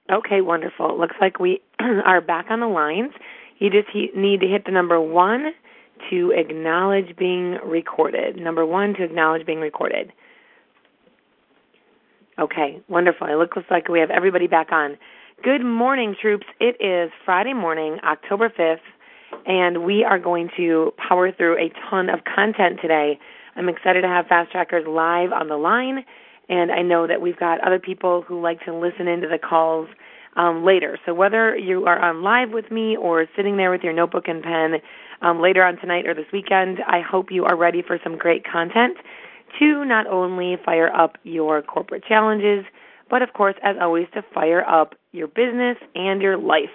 Okay, wonderful. It looks like we are back on the lines. You just need to hit the number 1 to acknowledge being recorded. Number 1 to acknowledge being recorded. Okay, wonderful. It looks like we have everybody back on. Good morning, troops. It is Friday morning, October 5th, and we are going to power through a ton of content today. I'm excited to have Fast Trackers live on the line, and I know that we've got other people who like to listen into the calls later. So whether you are on live with me or sitting there with your notebook and pen later on tonight or this weekend, I hope you are ready for some great content to not only fire up your corporate challenges, but of course, as always, to fire up your business and your life.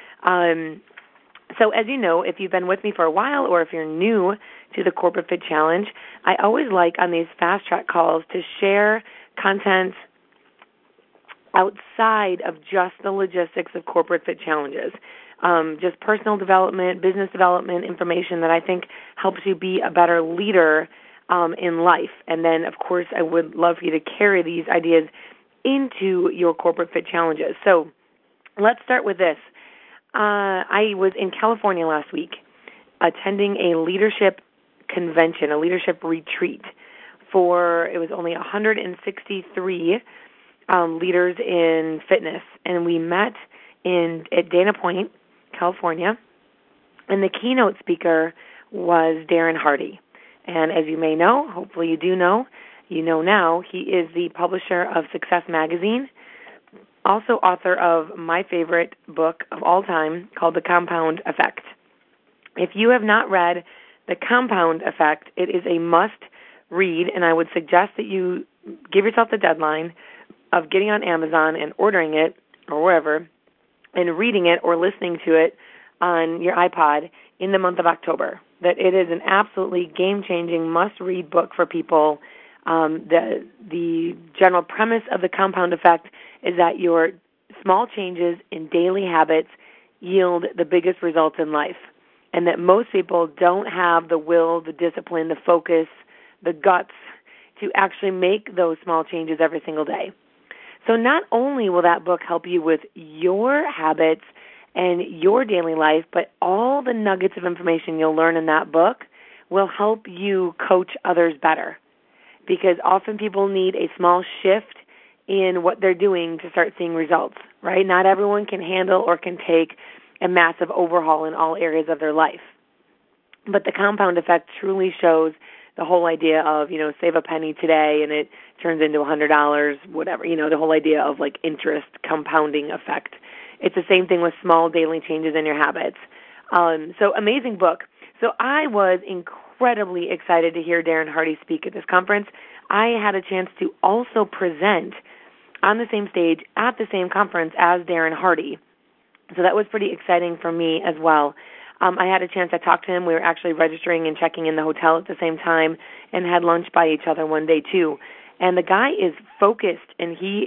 So as you know, if you've been with me for a while or if you're new to the Corporate Fit Challenge, I always like on these fast track calls to share content outside of just the logistics of Corporate Fit Challenges. Just personal development, business development information that I think helps you be a better leader in life. And then, of course, I would love for you to carry these ideas into your Corporate Fit Challenges. So let's start with this. I was in California last week attending a leadership convention, a leadership retreat it was only 163 leaders in fitness, and we met at Dana Point, California, and the keynote speaker was Darren Hardy. And as you may know, hopefully you know now, he is the publisher of Success Magazine, also author of my favorite book of all time called The Compound Effect. If you have not read The Compound Effect, it is a must-read, and I would suggest that you give yourself the deadline of getting on Amazon and ordering it or wherever and reading it or listening to it on your iPod in the month of October. That it is an absolutely game-changing, must-read book for people. The general premise of The Compound Effect is that your small changes in daily habits yield the biggest results in life, and that most people don't have the will, the discipline, the focus, the guts to actually make those small changes every single day. So not only will that book help you with your habits and your daily life, but all the nuggets of information you'll learn in that book will help you coach others better. Because often people need a small shift in what they're doing to start seeing results, right? Not everyone can handle or can take a massive overhaul in all areas of their life. But the compound effect truly shows the whole idea of, save a penny today and it turns into $100, whatever, the whole idea of like interest compounding effect. It's the same thing with small daily changes in your habits. So amazing book. So I was incredibly excited to hear Darren Hardy speak at this conference. I had a chance to also present on the same stage at the same conference as Darren Hardy. So that was pretty exciting for me as well. I had a chance to talk to him. We were actually registering and checking in the hotel at the same time and had lunch by each other one day too. And the guy is focused, and he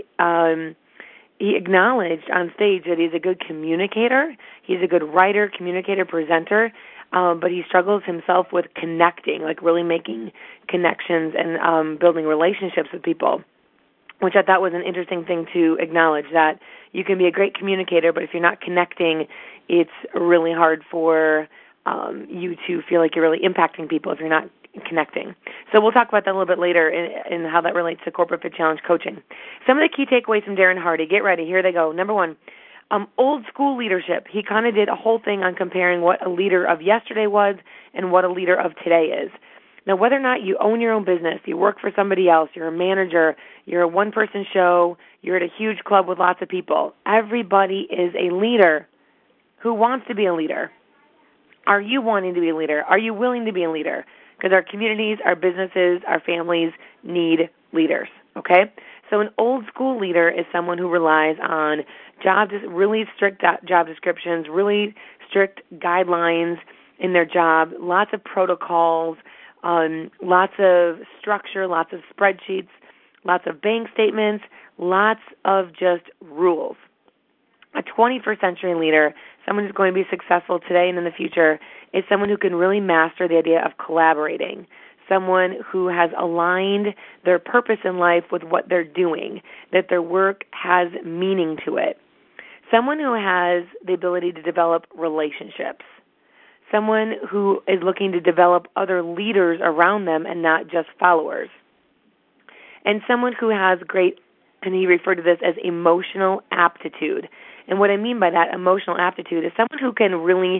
acknowledged on stage that he's a good communicator. He's a good writer, communicator, presenter, but he struggles himself with connecting, like really making connections and building relationships with people, which I thought was an interesting thing to acknowledge, that you can be a great communicator, but if you're not connecting, it's really hard for you to feel like you're really impacting people if you're not connecting. So we'll talk about that a little bit later in how that relates to Corporate Fit Challenge coaching. Some of the key takeaways from Darren Hardy. Get ready. Here they go. Number 1, old school leadership. He kind of did a whole thing on comparing what a leader of yesterday was and what a leader of today is. Now, whether or not you own your own business, you work for somebody else, you're a manager, you're a one-person show, you're at a huge club with lots of people, everybody is a leader who wants to be a leader. Are you wanting to be a leader? Are you willing to be a leader? Because our communities, our businesses, our families need leaders, okay? So an old school leader is someone who relies on really strict job descriptions, really strict guidelines in their job, lots of protocols, lots of structure, lots of spreadsheets, lots of bank statements, lots of just rules. A 21st century leader, someone who's going to be successful today and in the future, is someone who can really master the idea of collaborating, someone who has aligned their purpose in life with what they're doing, that their work has meaning to it. someone who has the ability to develop relationships, someone who is looking to develop other leaders around them and not just followers, and someone who has great, and he referred to this as emotional aptitude. And what I mean by that emotional aptitude is someone who can really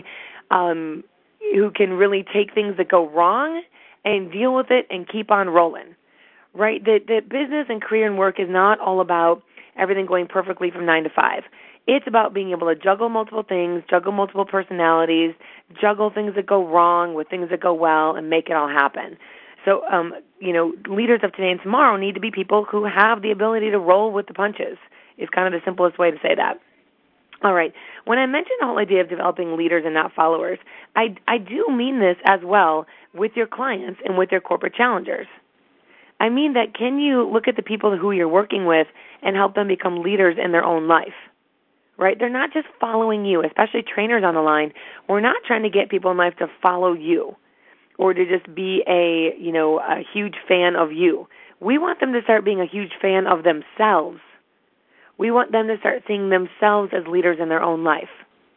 take things that go wrong and deal with it and keep on rolling, right? That business and career and work is not all about everything going perfectly from 9 to 5. It's about being able to juggle multiple things, juggle multiple personalities, juggle things that go wrong with things that go well, and make it all happen. So, leaders of today and tomorrow need to be people who have the ability to roll with the punches. Is kind of the simplest way to say that. All right. When I mention the whole idea of developing leaders and not followers, I do mean this as well with your clients and with their corporate challengers. I mean that can you look at the people who you're working with and help them become leaders in their own life? Right? They're not just following you, especially trainers on the line. We're not trying to get people in life to follow you or to just be a huge fan of you. We want them to start being a huge fan of themselves. We want them to start seeing themselves as leaders in their own life.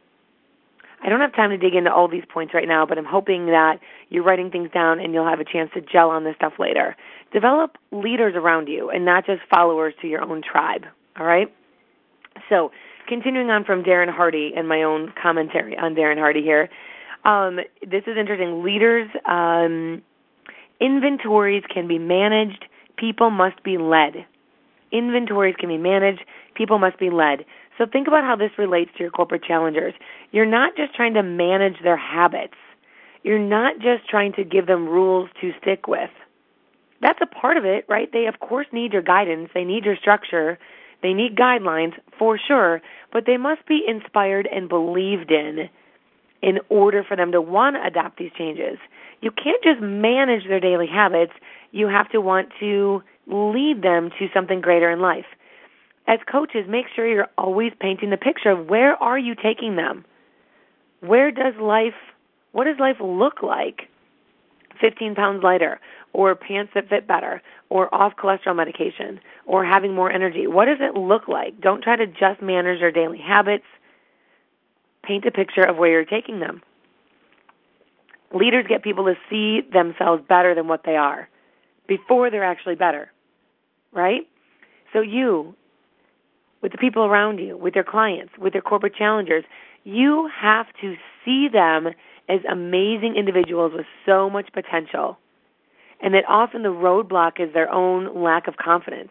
I don't have time to dig into all these points right now, but I'm hoping that you're writing things down and you'll have a chance to gel on this stuff later. Develop leaders around you and not just followers to your own tribe, all right? So continuing on from Darren Hardy and my own commentary on Darren Hardy here, this is interesting. Leaders, inventories can be managed. People must be led. Inventories can be managed. People must be led. So think about how this relates to your corporate challengers. You're not just trying to manage their habits. You're not just trying to give them rules to stick with. That's a part of it, right? They, of course, need your guidance. They need your structure. They need guidelines, for sure, but they must be inspired and believed in order for them to want to adopt these changes. You can't just manage their daily habits. You have to want to lead them to something greater in life. As coaches, make sure you're always painting the picture of where are you taking them? What does life look like? 15 pounds lighter, or pants that fit better, or off cholesterol medication, or having more energy. What does it look like? Don't try to just manage their daily habits. Paint a picture of where you're taking them. Leaders get people to see themselves better than what they are before they're actually better, right? So you, with the people around you, with your clients, with your corporate challengers, you have to see them as amazing individuals with so much potential, and that often the roadblock is their own lack of confidence.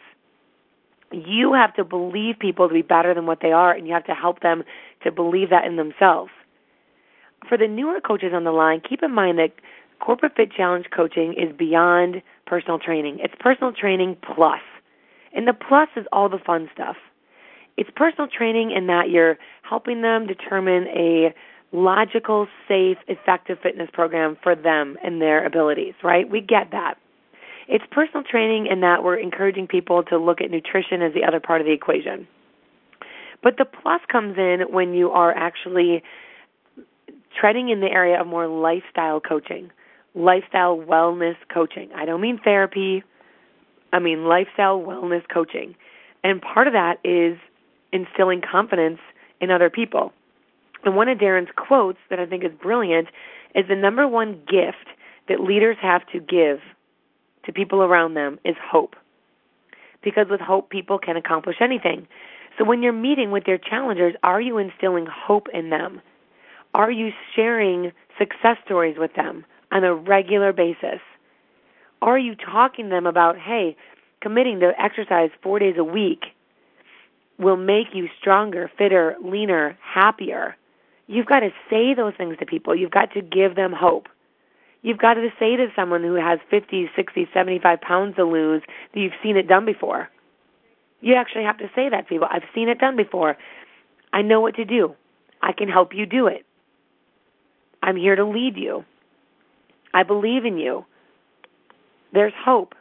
You have to believe people to be better than what they are, and you have to help them to believe that in themselves. For the newer coaches on the line, keep in mind that Corporate Fit Challenge coaching is beyond personal training. It's personal training plus. And the plus is all the fun stuff. It's personal training in that you're helping them determine a logical, safe, effective fitness program for them and their abilities, right? We get that. It's personal training in that we're encouraging people to look at nutrition as the other part of the equation. But the plus comes in when you are actually treading in the area of more lifestyle coaching, lifestyle wellness coaching. I don't mean therapy. I mean lifestyle wellness coaching. And part of that is instilling confidence in other people. And one of Darren's quotes that I think is brilliant is the number one gift that leaders have to give to people around them is hope. Because with hope, people can accomplish anything. So when you're meeting with your challengers, are you instilling hope in them? Are you sharing success stories with them on a regular basis? Are you talking to them about, hey, committing to exercise 4 days a week will make you stronger, fitter, leaner, happier? You've got to say those things to people. You've got to give them hope. You've got to say to someone who has 50, 60, 75 pounds to lose that you've seen it done before. You actually have to say that to people. I've seen it done before. I know what to do. I can help you do it. I'm here to lead you. I believe in you. There's hope.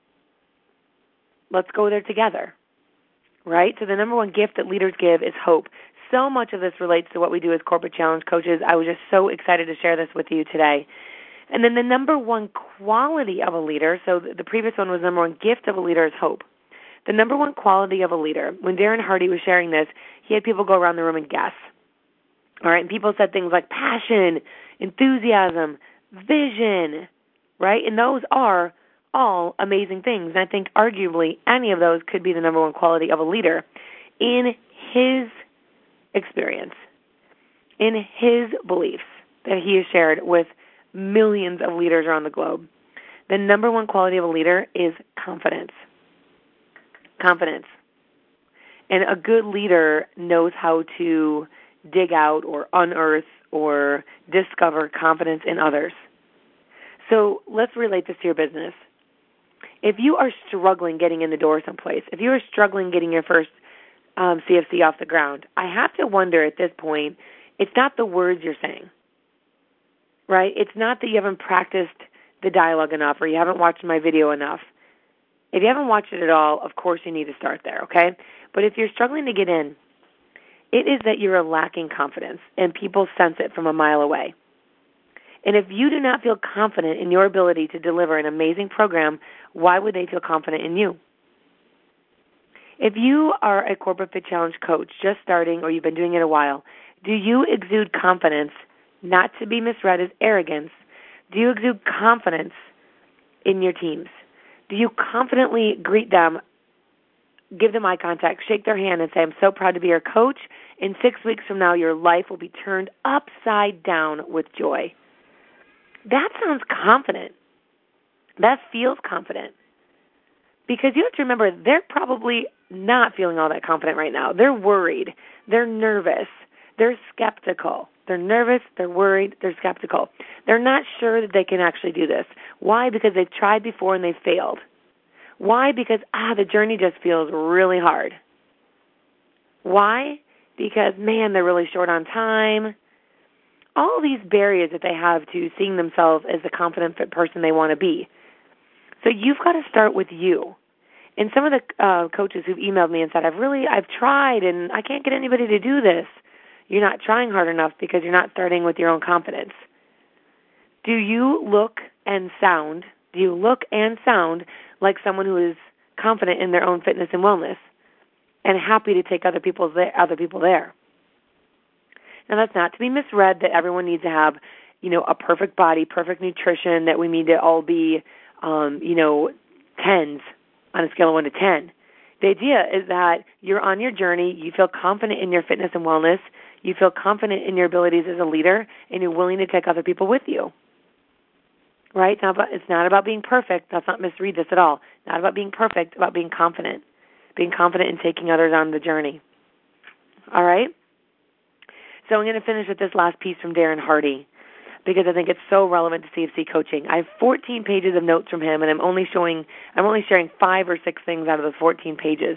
Let's go there together. Right? So the number one gift that leaders give is hope. So much of this relates to what we do as Corporate Challenge coaches. I was just so excited to share this with you today. And then the number one quality of a leader, so the previous one was number one gift of a leader is hope. The number one quality of a leader, when Darren Hardy was sharing this, he had people go around the room and guess. All right, and people said things like passion, enthusiasm, vision, right? And those are all amazing things. And I think arguably any of those could be the number one quality of a leader in his experience, in his beliefs that he has shared with millions of leaders around the globe. The number one quality of a leader is confidence. Confidence. And a good leader knows how to dig out or unearth or discover confidence in others. So let's relate this to your business. If you are struggling getting in the door someplace, if you are struggling getting your first CFC off the ground, I have to wonder at this point, it's not the words you're saying, right? It's not that you haven't practiced the dialogue enough or you haven't watched my video enough. If you haven't watched it at all, of course you need to start there, okay? But if you're struggling to get in, it is that you're lacking confidence, and people sense it from a mile away. And if you do not feel confident in your ability to deliver an amazing program, why would they feel confident in you? If you are a Corporate Fit Challenge coach just starting or you've been doing it a while, do you exude confidence, not to be misread as arrogance? Do you exude confidence in your teams? Do you confidently greet them, give them eye contact, shake their hand, and say, I'm so proud to be your coach. In 6 weeks from now, your life will be turned upside down with joy. That sounds confident. That feels confident. Because you have to remember, they're probably not feeling all that confident right now. They're worried. They're nervous. They're skeptical. They're nervous. They're worried. They're skeptical. They're not sure that they can actually do this. Why? Because they've tried before and they've failed. Why? Because, the journey just feels really hard. Why? Because, man, they're really short on time. All these barriers that they have to seeing themselves as the confident fit person they want to be. So you've got to start with you. And some of the coaches who've emailed me and said, I've tried and I can't get anybody to do this. You're not trying hard enough because you're not starting with your own confidence. Do you look and sound like someone who is confident in their own fitness and wellness and happy to take other people there? Now, that's not to be misread that everyone needs to have, a perfect body, perfect nutrition, that we need to all be, 10s on a scale of 1 to 10. The idea is that you're on your journey, you feel confident in your fitness and wellness, you feel confident in your abilities as a leader, and you're willing to take other people with you. Right? It's not about being perfect. Let's not misread this at all. Not about being perfect, about being confident. Being confident in taking others on the journey. All right? So I'm going to finish with this last piece from Darren Hardy because I think it's so relevant to CFC coaching. I have 14 pages of notes from him, and I'm only sharing 5 or 6 things out of the 14 pages.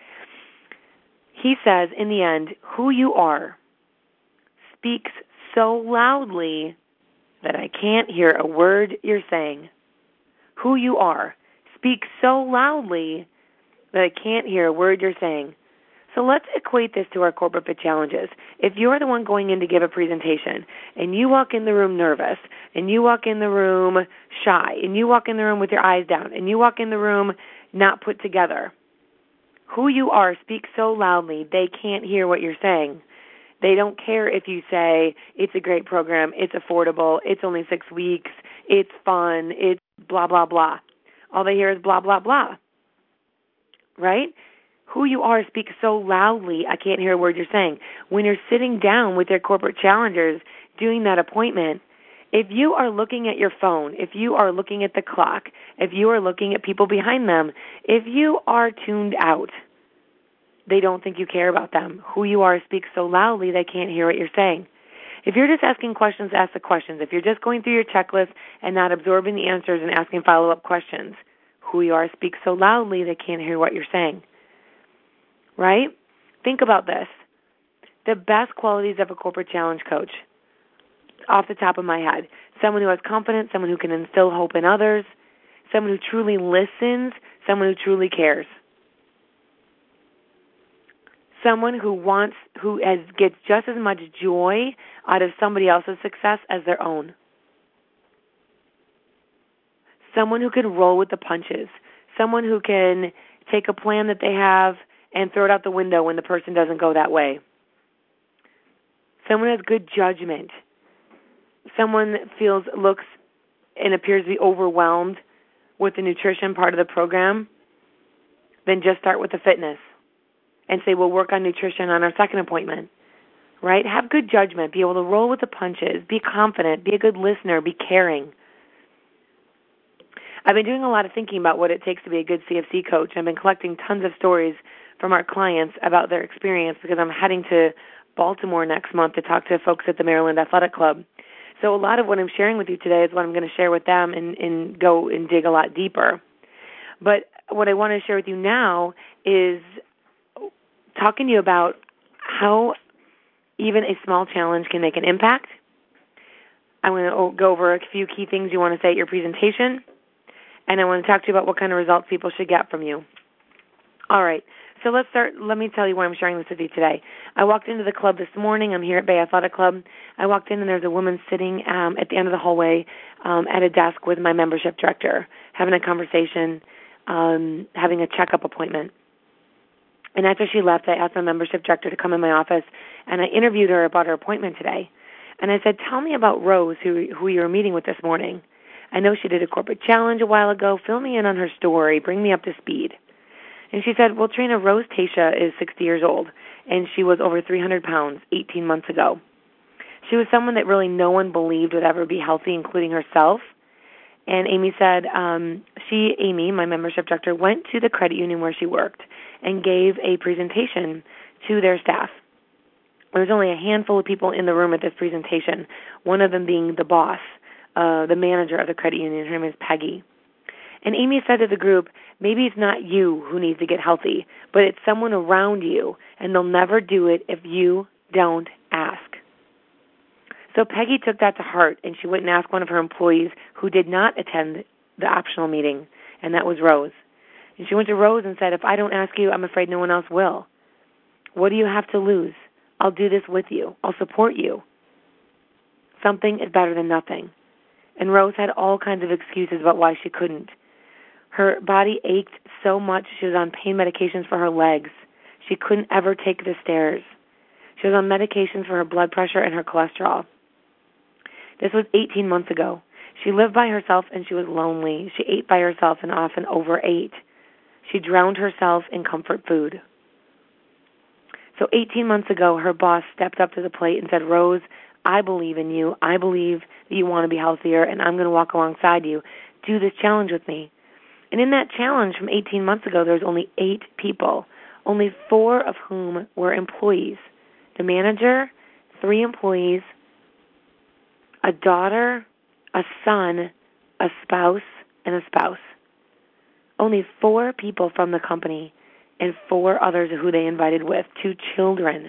He says, in the end, who you are speaks so loudly that I can't hear a word you're saying. Who you are speaks so loudly that I can't hear a word you're saying. So let's equate this to our Corporate Fit Challenges. If you're the one going in to give a presentation, and you walk in the room nervous, and you walk in the room shy, and you walk in the room with your eyes down, and you walk in the room not put together, who you are speaks so loudly they can't hear what you're saying. They don't care if you say, it's a great program, it's affordable, it's only 6 weeks, it's fun, it's blah, blah, blah. All they hear is blah, blah, blah. Right? Who you are speaks so loudly, I can't hear a word you're saying. When you're sitting down with your corporate challengers doing that appointment, if you are looking at your phone, if you are looking at the clock, if you are looking at people behind them, if you are tuned out, they don't think you care about them. Who you are speaks so loudly they can't hear what you're saying. If you're just asking questions, ask the questions. If you're just going through your checklist and not absorbing the answers and asking follow-up questions, who you are speaks so loudly they can't hear what you're saying. Right? Think about this. The best qualities of a corporate challenge coach, off the top of my head, someone who has confidence, someone who can instill hope in others, someone who truly listens, someone who truly cares. Someone who gets just as much joy out of somebody else's success as their own. Someone who can roll with the punches. Someone who can take a plan that they have and throw it out the window when the person doesn't go that way. Someone has good judgment. Someone looks and appears to be overwhelmed with the nutrition part of the program, then just start with the fitness and say, we'll work on nutrition on our second appointment, right? Have good judgment. Be able to roll with the punches. Be confident. Be a good listener. Be caring. I've been doing a lot of thinking about what it takes to be a good CFC coach. I've been collecting tons of stories from our clients about their experience because I'm heading to Baltimore next month to talk to folks at the Maryland Athletic Club. So a lot of what I'm sharing with you today is what I'm going to share with them and go and dig a lot deeper. But what I want to share with you now is talking to you about how even a small challenge can make an impact. I'm going to go over a few key things you want to say at your presentation, and I want to talk to you about what kind of results people should get from you. All right. So let's start. Let me tell you why I'm sharing this with you today. I walked into the club this morning. I'm here at Bay Athletic Club. I walked in, and there's a woman sitting at the end of the hallway at a desk with my membership director, having a conversation, having a checkup appointment. And after she left, I asked my membership director to come in my office, and I interviewed her about her appointment today. And I said, tell me about Rose, who you were meeting with this morning. I know she did a corporate challenge a while ago. Fill me in on her story. Bring me up to speed. And she said, well, Trina, Rose Tasha is 60 years old, and she was over 300 pounds 18 months ago. She was someone that really no one believed would ever be healthy, including herself. And Amy said, Amy, my membership director, went to the credit union where she worked and gave a presentation to their staff. There was only a handful of people in the room at this presentation, one of them being the boss, the manager of the credit union. Her name is Peggy. And Amy said to the group, maybe it's not you who needs to get healthy, but it's someone around you, and they'll never do it if you don't ask. So Peggy took that to heart, and she went and asked one of her employees who did not attend the optional meeting, and that was Rose. And she went to Rose and said, if I don't ask you, I'm afraid no one else will. What do you have to lose? I'll do this with you. I'll support you. Something is better than nothing. And Rose had all kinds of excuses about why she couldn't. Her body ached so much she was on pain medications for her legs. She couldn't ever take the stairs. She was on medications for her blood pressure and her cholesterol. This was 18 months ago. She lived by herself and she was lonely. She ate by herself and often overate. She drowned herself in comfort food. So 18 months ago, her boss stepped up to the plate and said, Rose, I believe in you. I believe that you want to be healthier, and I'm going to walk alongside you. Do this challenge with me. And in that challenge from 18 months ago, there was only 8 people, only 4 of whom were employees. The manager, 3 employees, a daughter, a son, a spouse, and a spouse. Only 4 people from the company and 4 others who they invited with, 2 children.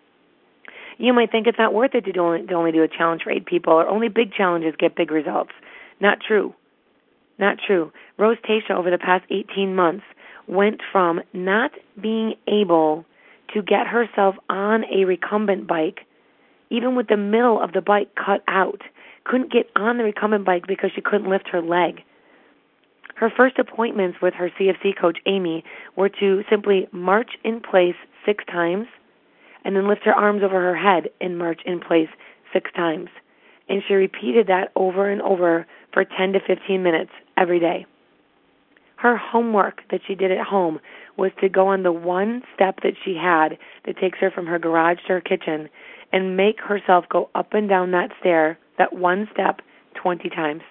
You might think it's not worth it to only do a challenge for 8 people, or only big challenges get big results. Not true. Not true. Rose Tasha, over the past 18 months, went from not being able to get herself on a recumbent bike, even with the middle of the bike cut out, couldn't get on the recumbent bike because she couldn't lift her leg. Her first appointments with her CFC coach, Amy, were to simply march in place 6 times and then lift her arms over her head and march in place 6 times. And she repeated that over and over for 10 to 15 minutes every day. Her homework that she did at home was to go on the one step that she had that takes her from her garage to her kitchen and make herself go up and down that stair, that one step, 20 times.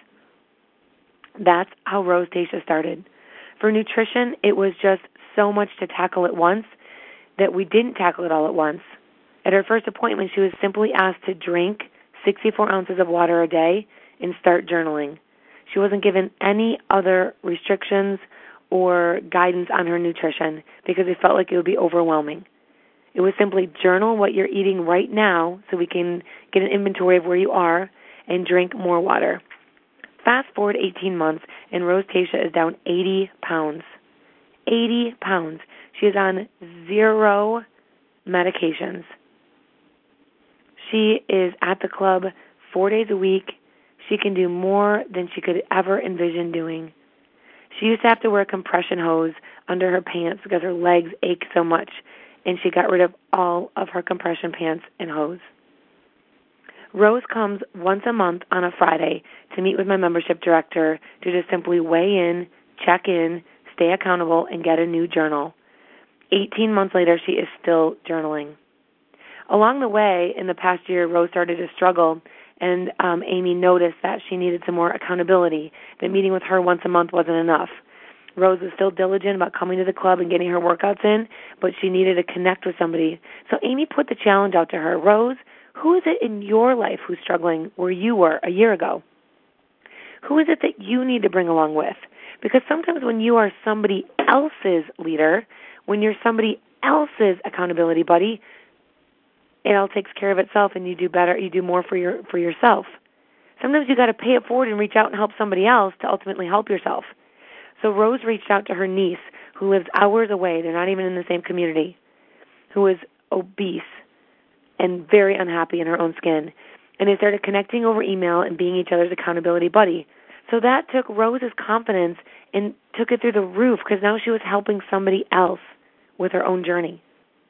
That's how Rose Tasha started. For nutrition, it was just so much to tackle at once that we didn't tackle it all at once. At her first appointment, she was simply asked to drink 64 ounces of water a day and start journaling. She wasn't given any other restrictions or guidance on her nutrition because it felt like it would be overwhelming. It was simply journal what you're eating right now so we can get an inventory of where you are and drink more water. Fast forward 18 months, and Rose Tasha is down 80 pounds. 80 pounds. She is on 0 medications. She is at the club 4 days a week. She can do more than she could ever envision doing. She used to have to wear a compression hose under her pants because her legs ached so much, and she got rid of all of her compression pants and hose. Rose comes once a month on a Friday to meet with my membership director to just simply weigh in, check in, stay accountable, and get a new journal. 18 months later, she is still journaling. Along the way, in the past year, Rose started to struggle, and Amy noticed that she needed some more accountability, that meeting with her once a month wasn't enough. Rose was still diligent about coming to the club and getting her workouts in, but she needed to connect with somebody. So Amy put the challenge out to her. Rose, who is it in your life who's struggling where you were a year ago? Who is it that you need to bring along with? Because sometimes when you are somebody else's leader, when you're somebody else's accountability buddy, it all takes care of itself and you do better, you do more for yourself. Sometimes you got to pay it forward and reach out and help somebody else to ultimately help yourself. So Rose reached out to her niece, who lives hours away, they're not even in the same community, who is obese and very unhappy in her own skin. And they started connecting over email and being each other's accountability buddy. So that took Rose's confidence and took it through the roof because now she was helping somebody else with her own journey.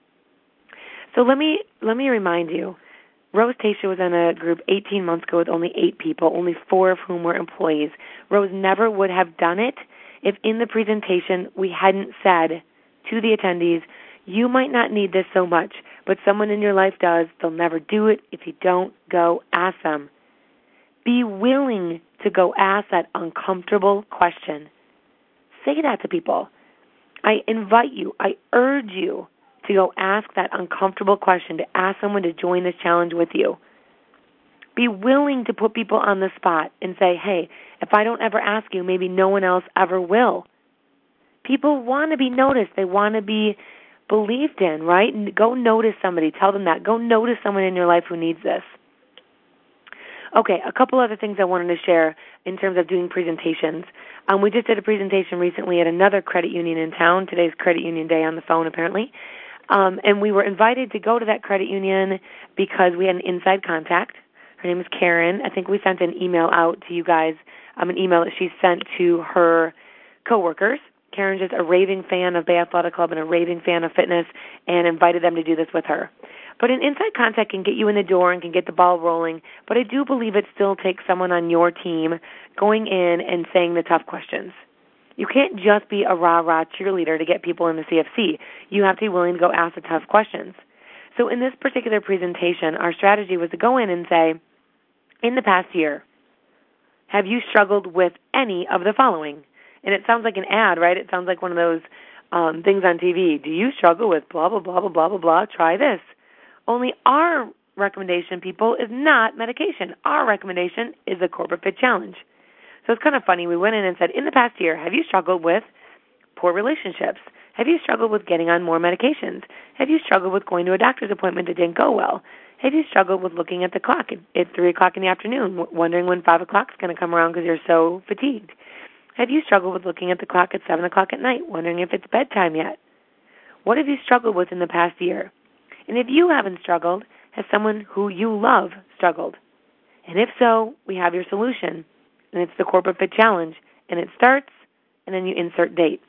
So let me remind you, Rose Tayshia was in a group 18 months ago with only 8 people, only 4 of whom were employees. Rose never would have done it if in the presentation we hadn't said to the attendees, you might not need this so much, but someone in your life does. They'll never do it. If you don't, go ask them. Be willing to go ask that uncomfortable question. Say that to people. I invite you, I urge you to go ask that uncomfortable question, to ask someone to join this challenge with you. Be willing to put people on the spot and say, hey, if I don't ever ask you, maybe no one else ever will. People want to be noticed. They want to be believed in, right? And go notice somebody. Tell them that. Go notice someone in your life who needs this. Okay, a couple other things I wanted to share in terms of doing presentations. We just did a presentation recently at another credit union in town. Today's credit union day on the phone, apparently. And we were invited to go to that credit union because we had an inside contact. Her name is Karen. I think we sent an email out to you guys, an email that she sent to her coworkers. Karen's just a raving fan of Bay Athletic Club and a raving fan of fitness and invited them to do this with her. But an inside contact can get you in the door and can get the ball rolling, but I do believe it still takes someone on your team going in and saying the tough questions. You can't just be a rah-rah cheerleader to get people in the CFC. You have to be willing to go ask the tough questions. So in this particular presentation, our strategy was to go in and say, in the past year, have you struggled with any of the following? And it sounds like an ad, right? It sounds like one of those things on TV. Do you struggle with blah, blah, blah, blah, blah, blah, blah? Try this. Only our recommendation, people, is not medication. Our recommendation is a Corporate Fit Challenge. So it's kind of funny. We went in and said, in the past year, have you struggled with poor relationships? Have you struggled with getting on more medications? Have you struggled with going to a doctor's appointment that didn't go well? Have you struggled with looking at the clock at 3 o'clock in the afternoon, wondering when 5 o'clock is going to come around because you're so fatigued? Have you struggled with looking at the clock at 7 o'clock at night, wondering if it's bedtime yet? What have you struggled with in the past year? And if you haven't struggled, has someone who you love struggled? And if so, we have your solution. And it's the Corporate Fit Challenge. And it starts, and then you insert date.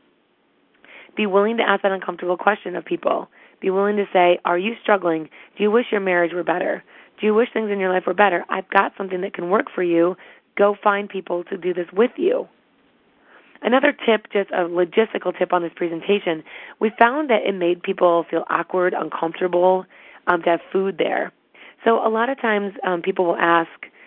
Be willing to ask that uncomfortable question of people. Be willing to say, are you struggling? Do you wish your marriage were better? Do you wish things in your life were better? I've got something that can work for you. Go find people to do this with you. Another tip, just a logistical tip on this presentation, we found that it made people feel awkward, uncomfortable to have food there. So a lot of times people will ask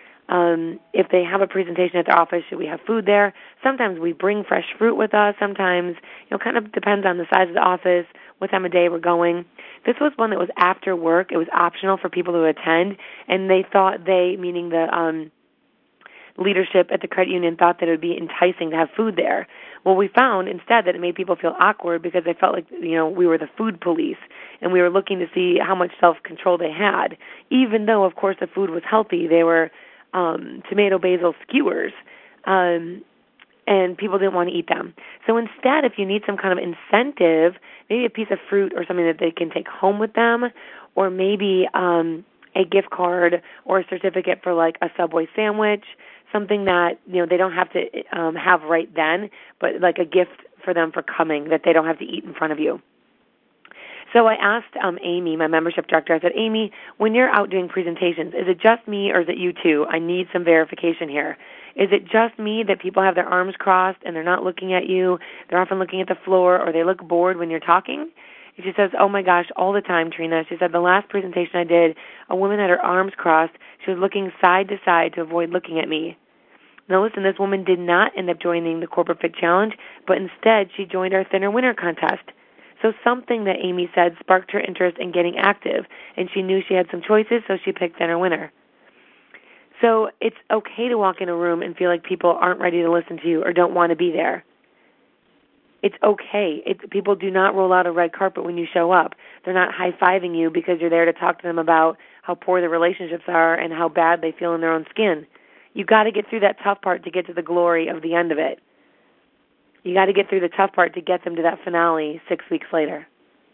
if they have a presentation at their office, should we have food there? Sometimes we bring fresh fruit with us. Sometimes, kind of depends on the size of the office, what time of day we're going. This was one that was after work. It was optional for people to attend, and they thought meaning the leadership at the credit union, thought that it would be enticing to have food there. Well, we found instead that it made people feel awkward because they felt like, we were the food police and we were looking to see how much self-control they had, even though, of course, the food was healthy. They were tomato basil skewers, and people didn't want to eat them. So instead, if you need some kind of incentive, maybe a piece of fruit or something that they can take home with them, or maybe a gift card or a certificate for like a Subway sandwich, something that they don't have to have right then, but like a gift for them for coming, that they don't have to eat in front of you. So I asked Amy, my membership director, I said, Amy, when you're out doing presentations, is it just me or is it you too? I need some verification here. Is it just me that people have their arms crossed and they're not looking at you, they're often looking at the floor, or they look bored when you're talking? And she says, oh my gosh, all the time, Trina. She said, the last presentation I did, a woman had her arms crossed. She was looking side to side to avoid looking at me. Now listen, this woman did not end up joining the Corporate Fit Challenge, but instead she joined our Thinner Winner contest. So something that Amy said sparked her interest in getting active, and she knew she had some choices, so she picked Thinner Winner. So it's okay to walk in a room and feel like people aren't ready to listen to you or don't want to be there. It's okay. People do not roll out a red carpet when you show up. They're not high-fiving you because you're there to talk to them about how poor their relationships are and how bad they feel in their own skin. You got to get through that tough part to get to the glory of the end of it. You got to get through the tough part to get them to that finale 6 weeks later.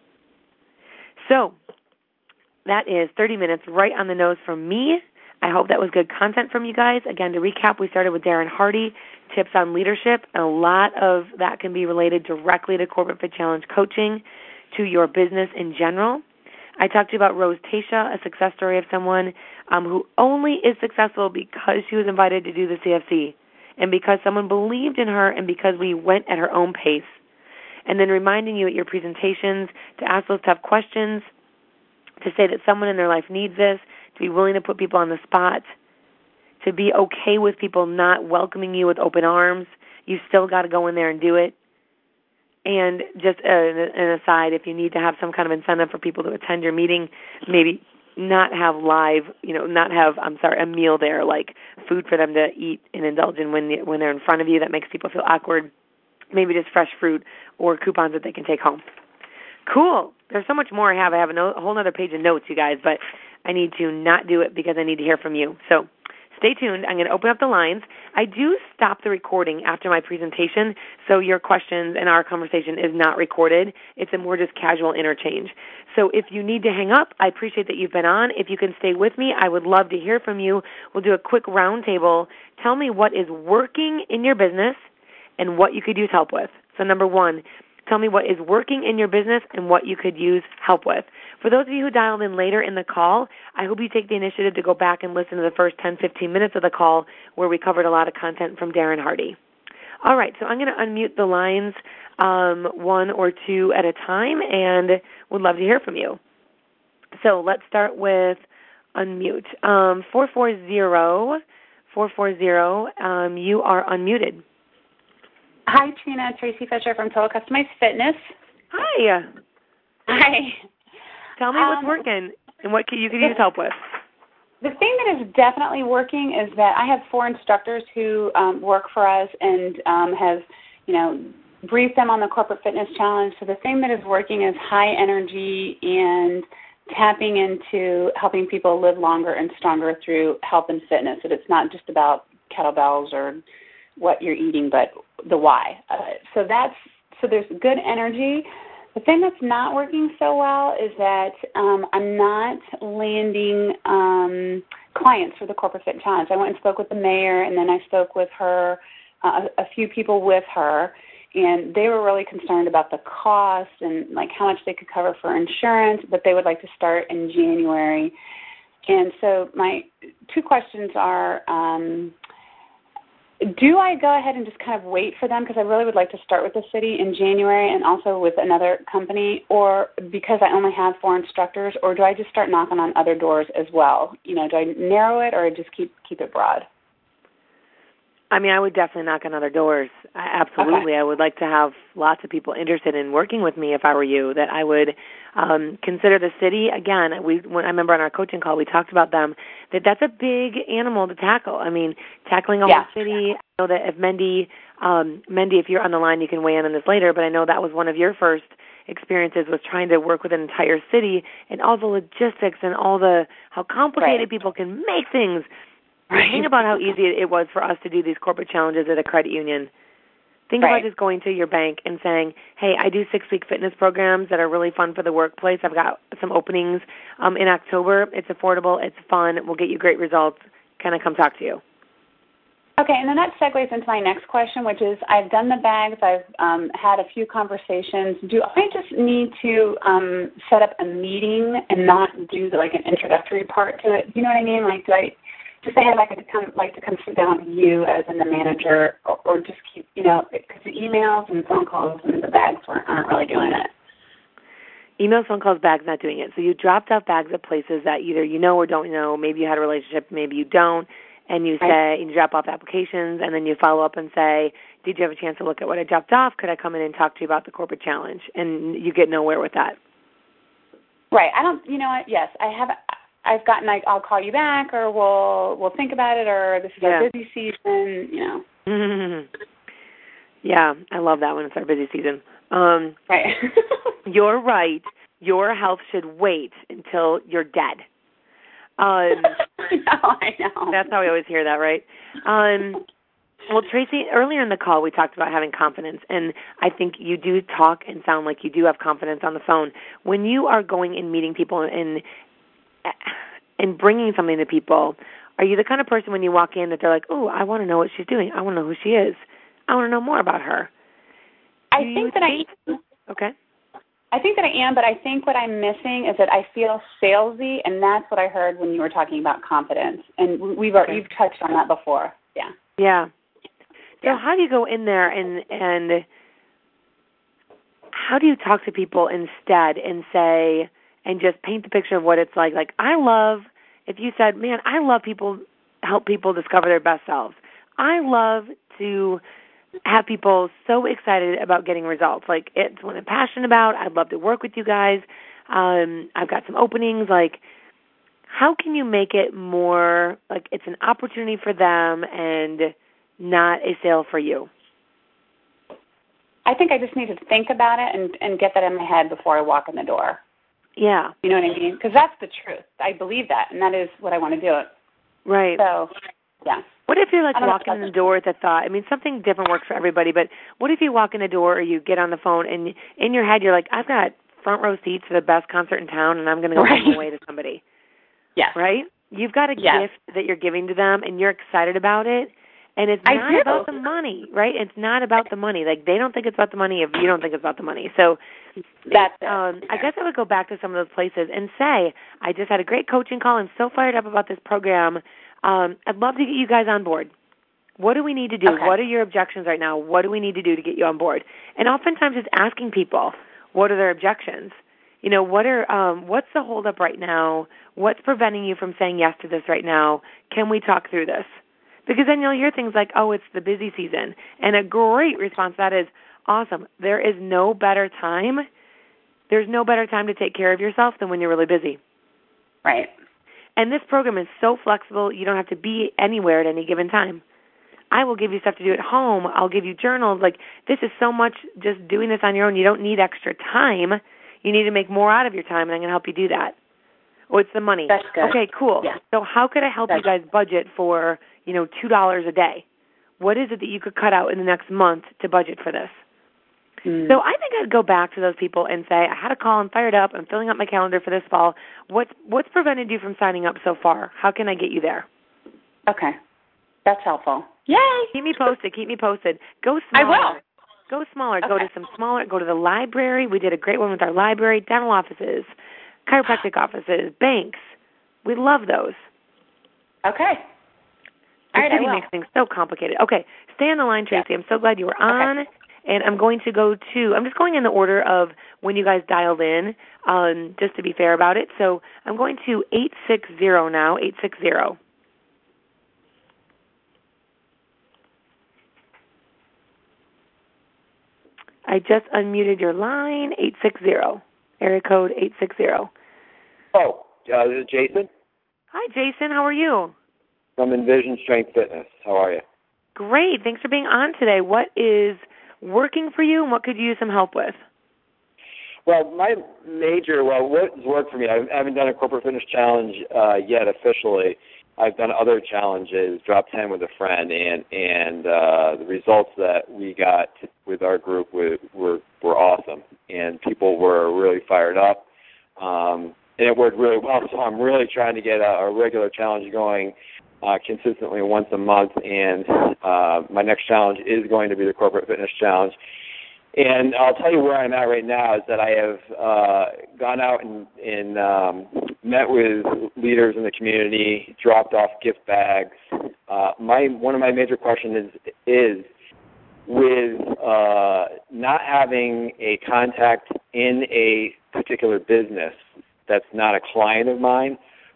So that is 30 minutes right on the nose from me. I hope that was good content from you guys. Again, to recap, we started with Darren Hardy, tips on leadership, and a lot of that can be related directly to Corporate Fit Challenge coaching, to your business in general. I talked to you about Rose Tasha, a success story of someone who only is successful because she was invited to do the CFC, and because someone believed in her, and because we went at her own pace. And then reminding you at your presentations to ask those tough questions, to say that someone in their life needs this, to be willing to put people on the spot, to be okay with people not welcoming you with open arms. You still got to go in there and do it. And just an aside, if you need to have some kind of incentive for people to attend your meeting, maybe not have live, a meal there, like food for them to eat and indulge in when they're in front of you. That makes people feel awkward. Maybe just fresh fruit or coupons that they can take home. Cool. There's so much more I have. I have a whole other page of notes, you guys, but I need to not do it because I need to hear from you. So stay tuned. I'm going to open up the lines. I do stop the recording after my presentation, so your questions and our conversation is not recorded. It's a more just casual interchange. So if you need to hang up, I appreciate that you've been on. If you can stay with me, I would love to hear from you. We'll do a quick roundtable. Tell me what is working in your business and what you could use help with. So number one, tell me what is working in your business and what you could use help with. For those of you who dialed in later in the call, I hope you take the initiative to go back and listen to the first 10, 15 minutes of the call where we covered a lot of content from Darren Hardy. All right, so I'm going to unmute the lines one or two at a time, and would love to hear from you. So let's start with unmute. 440, you are unmuted. Hi, Trina. Tracy Fisher from Total Customized Fitness. Hi. Hi. Tell me what's working and what you could use help with. The thing that is definitely working is that I have 4 instructors who work for us and have, briefed them on the Corporate Fitness Challenge. So the thing that is working is high energy and tapping into helping people live longer and stronger through health and fitness. That it's not just about kettlebells or what you're eating, but the why. So there's good energy. The thing that's not working so well is that I'm not landing clients for the Corporate Fit Challenge. I went and spoke with the mayor, and then I spoke with her, a few people with her, and they were really concerned about the cost and like how much they could cover for insurance, but they would like to start in January. And so my 2 questions are, do I go ahead and just kind of wait for them because I really would like to start with the city in January and also with another company, or because I only have 4 instructors, or do I just start knocking on other doors as well? Do I narrow it or just keep it broad? I mean, I would definitely knock on other doors. Absolutely. Okay. I would like to have lots of people interested in working with me if I were you, that I would consider the city. Again, I remember on our coaching call, we talked about them, that's a big animal to tackle. I mean, tackling a whole city. I know that if Mendy, if you're on the line, you can weigh in on this later, but I know that was one of your first experiences, was trying to work with an entire city and all the logistics and how complicated people can make things. Right. Think about how easy it was for us to do these corporate challenges at a credit union. Think about just going to your bank and saying, hey, I do 6-week fitness programs that are really fun for the workplace. I've got some openings in October. It's affordable. It's fun. We'll get you great results. Can I come talk to you? Okay, and then that segues into my next question, which is I've done the bags. I've had a few conversations. Do I just need to set up a meeting and not do like an introductory part to it? You know what I mean? Like, do I just say I'd like to come sit down with you as in the manager, or just keep, because the emails and phone calls and the bags aren't really doing it. Emails, phone calls, bags, not doing it. So you dropped off bags at places that either you know or don't know. Maybe you had a relationship, maybe you don't. And you say, you drop off applications, and then you follow up and say, did you have a chance to look at what I dropped off? Could I come in and talk to you about the corporate challenge? And you get nowhere with that. Right. I don't, you know what, yes, I've gotten, like, I'll call you back, or we'll think about it, or this is our busy season, Yeah, I love that when it's our busy season. Right. You're right. Your health should wait until you're dead. I know. That's how we always hear that, right? Well, Tracy, earlier in the call we talked about having confidence, and I think you do talk and sound like you do have confidence on the phone. When you are going and meeting people and bringing something to people, are you the kind of person when you walk in that they're like, oh, I want to know what she's doing. I want to know who she is. I want to know more about her. I think that I am, but I think what I'm missing is that I feel salesy, and that's what I heard when you were talking about confidence. And you've touched on that before. Yeah. Yeah. So how do you go in there and how do you talk to people instead and say, and just paint the picture of what it's like? Like, if you said, man, I love help people discover their best selves. I love to have people so excited about getting results. Like, it's what I'm passionate about. I'd love to work with you guys. I've got some openings. Like, how can you make it more like it's an opportunity for them and not a sale for you? I think I just need to think about it and get that in my head before I walk in the door. Yeah. You know what I mean? Because that's the truth. I believe that, and that is what I want to do. Right. So, yeah. What if you're like walking in the door with a thought? I mean, something different works for everybody, but what if you walk in the door or you get on the phone and in your head you're like, I've got front row seats for the best concert in town and I'm going to go give them away to somebody. Yes. Right? You've got a gift that you're giving to them and you're excited about it. And it's not about the money, right? It's not about the money. Like, they don't think it's about the money if you don't think it's about the money. So that's I guess I would go back to some of those places and say, I just had a great coaching call. I'm so fired up about this program. I'd love to get you guys on board. What do we need to do? Okay. What are your objections right now? What do we need to do to get you on board? And oftentimes it's asking people, what are their objections? What's the holdup right now? What's preventing you from saying yes to this right now? Can we talk through this? Because then you'll hear things like, oh, it's the busy season. And a great response to that is, awesome. There is no better time. There's no better time to take care of yourself than when you're really busy. Right. And this program is so flexible, you don't have to be anywhere at any given time. I will give you stuff to do at home. I'll give you journals. Like, this is so much just doing this on your own. You don't need extra time. You need to make more out of your time, and I'm going to help you do that. Oh, it's the money. That's good. Okay, cool. Yeah. So how could I help you guys budget for, $2 a day? What is it that you could cut out in the next month to budget for this? So I think I'd go back to those people and say, I had a call, I'm fired up, I'm filling up my calendar for this fall. What's prevented you from signing up so far? How can I get you there? Okay. That's helpful. Yay! Keep me posted. Go smaller. I will. Go smaller. Okay. Go to the library. We did a great one with our library, dental offices, chiropractic offices, banks. We love those. Okay. All right, I will. Makes things so complicated. Okay, stay on the line, Tracy. Yeah. I'm so glad you were on. Okay. And I'm just going in the order of when you guys dialed in, just to be fair about it. So I'm going to 860 now, 860. I just unmuted your line, 860, area code 860. Oh, this is Jason. Hi, Jason. How are you? I'm Envision Strength Fitness. How are you? Great. Thanks for being on today. What is working for you, and what could you use some help with? Well, what has worked for me, I haven't done a corporate fitness challenge yet officially. I've done other challenges, Drop 10 with a friend, and the results that we got with our group were awesome, and people were really fired up. And it worked really well. So I'm really trying to get a regular challenge going consistently once a month, and my next challenge is going to be the Corporate Fitness Challenge. And I'll tell you where I'm at right now is that I have gone out and met with leaders in the community, dropped off gift bags. One of my major questions is with not having a contact in a particular business that's not a client of mine,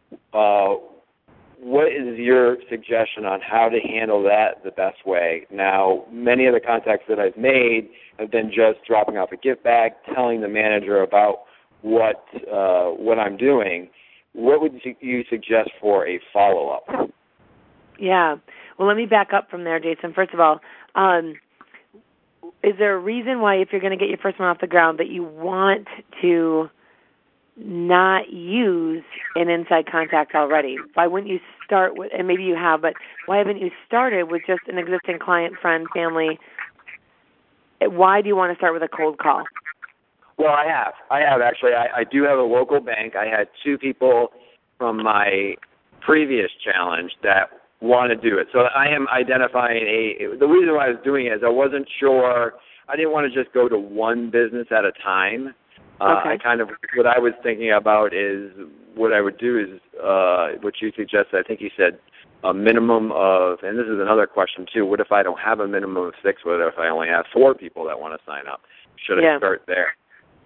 what is your suggestion on how to handle that the best way? Now, many of the contacts that I've made have been just dropping off a gift bag, telling the manager about what I'm doing. What would you suggest for a follow-up? Yeah. Well, let me back up from there, Jason. First of all, is there a reason why, if you're going to get your first one off the ground, that you want to not use an inside contact already? Why wouldn't you start with, and maybe you have, but why haven't you started with just an existing client, friend, family? Why do you want to start with a cold call? Well, I have actually. I do have a local bank. I had 2 people from my previous challenge that want to do it. So I am identifying the reason why I was doing it is I wasn't sure. I didn't want to just go to one business at a time. Okay. What I was thinking about is what I would do is what you suggested. I think you said a minimum of, and this is another question too, what if I don't have a minimum of 6? What if I only have 4 people that want to sign up? Should I start there?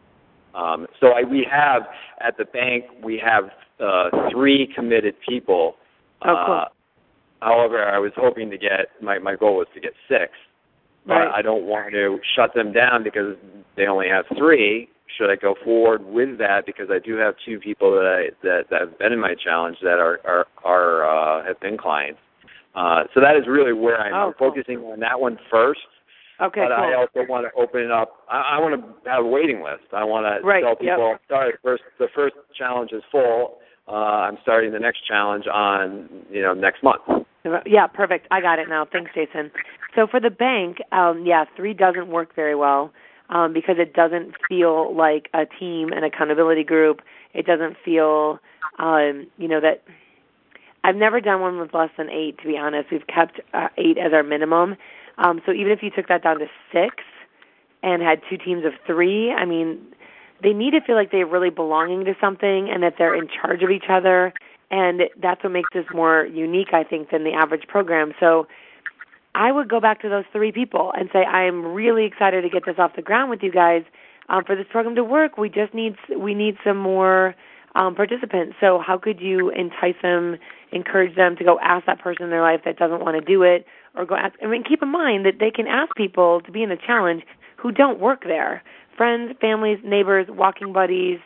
We have, at the bank, we have 3 committed people. Cool. However, I was hoping to get, my goal was to get 6. But right. I don't want to shut them down because they only have 3. Should I go forward with that? Because I do have 2 people that have been in my challenge that are have been clients. So that is really where I'm focusing on that one first. Okay, but cool. I also want to open it up. I want to have a waiting list. I want to tell people, sorry, the first challenge is full. I'm starting the next challenge on next month. Yeah, perfect. I got it now. Thanks, Jason. So for the bank, 3 doesn't work very well. Because it doesn't feel like a team, an accountability group. It doesn't feel, that I've never done one with less than 8, to be honest. We've kept 8 as our minimum. So even if you took that down to 6 and had 2 teams of 3, I mean, they need to feel like they're really belonging to something and that they're in charge of each other. And that's what makes this more unique, I think, than the average program. So I would go back to those 3 people and say, I am really excited to get this off the ground with you guys. For this program to work, we need some more participants. So how could you entice them, encourage them to go ask that person in their life that doesn't want to do it, or go ask? I mean, keep in mind that they can ask people to be in the challenge who don't work there: friends, families, neighbors, walking buddies.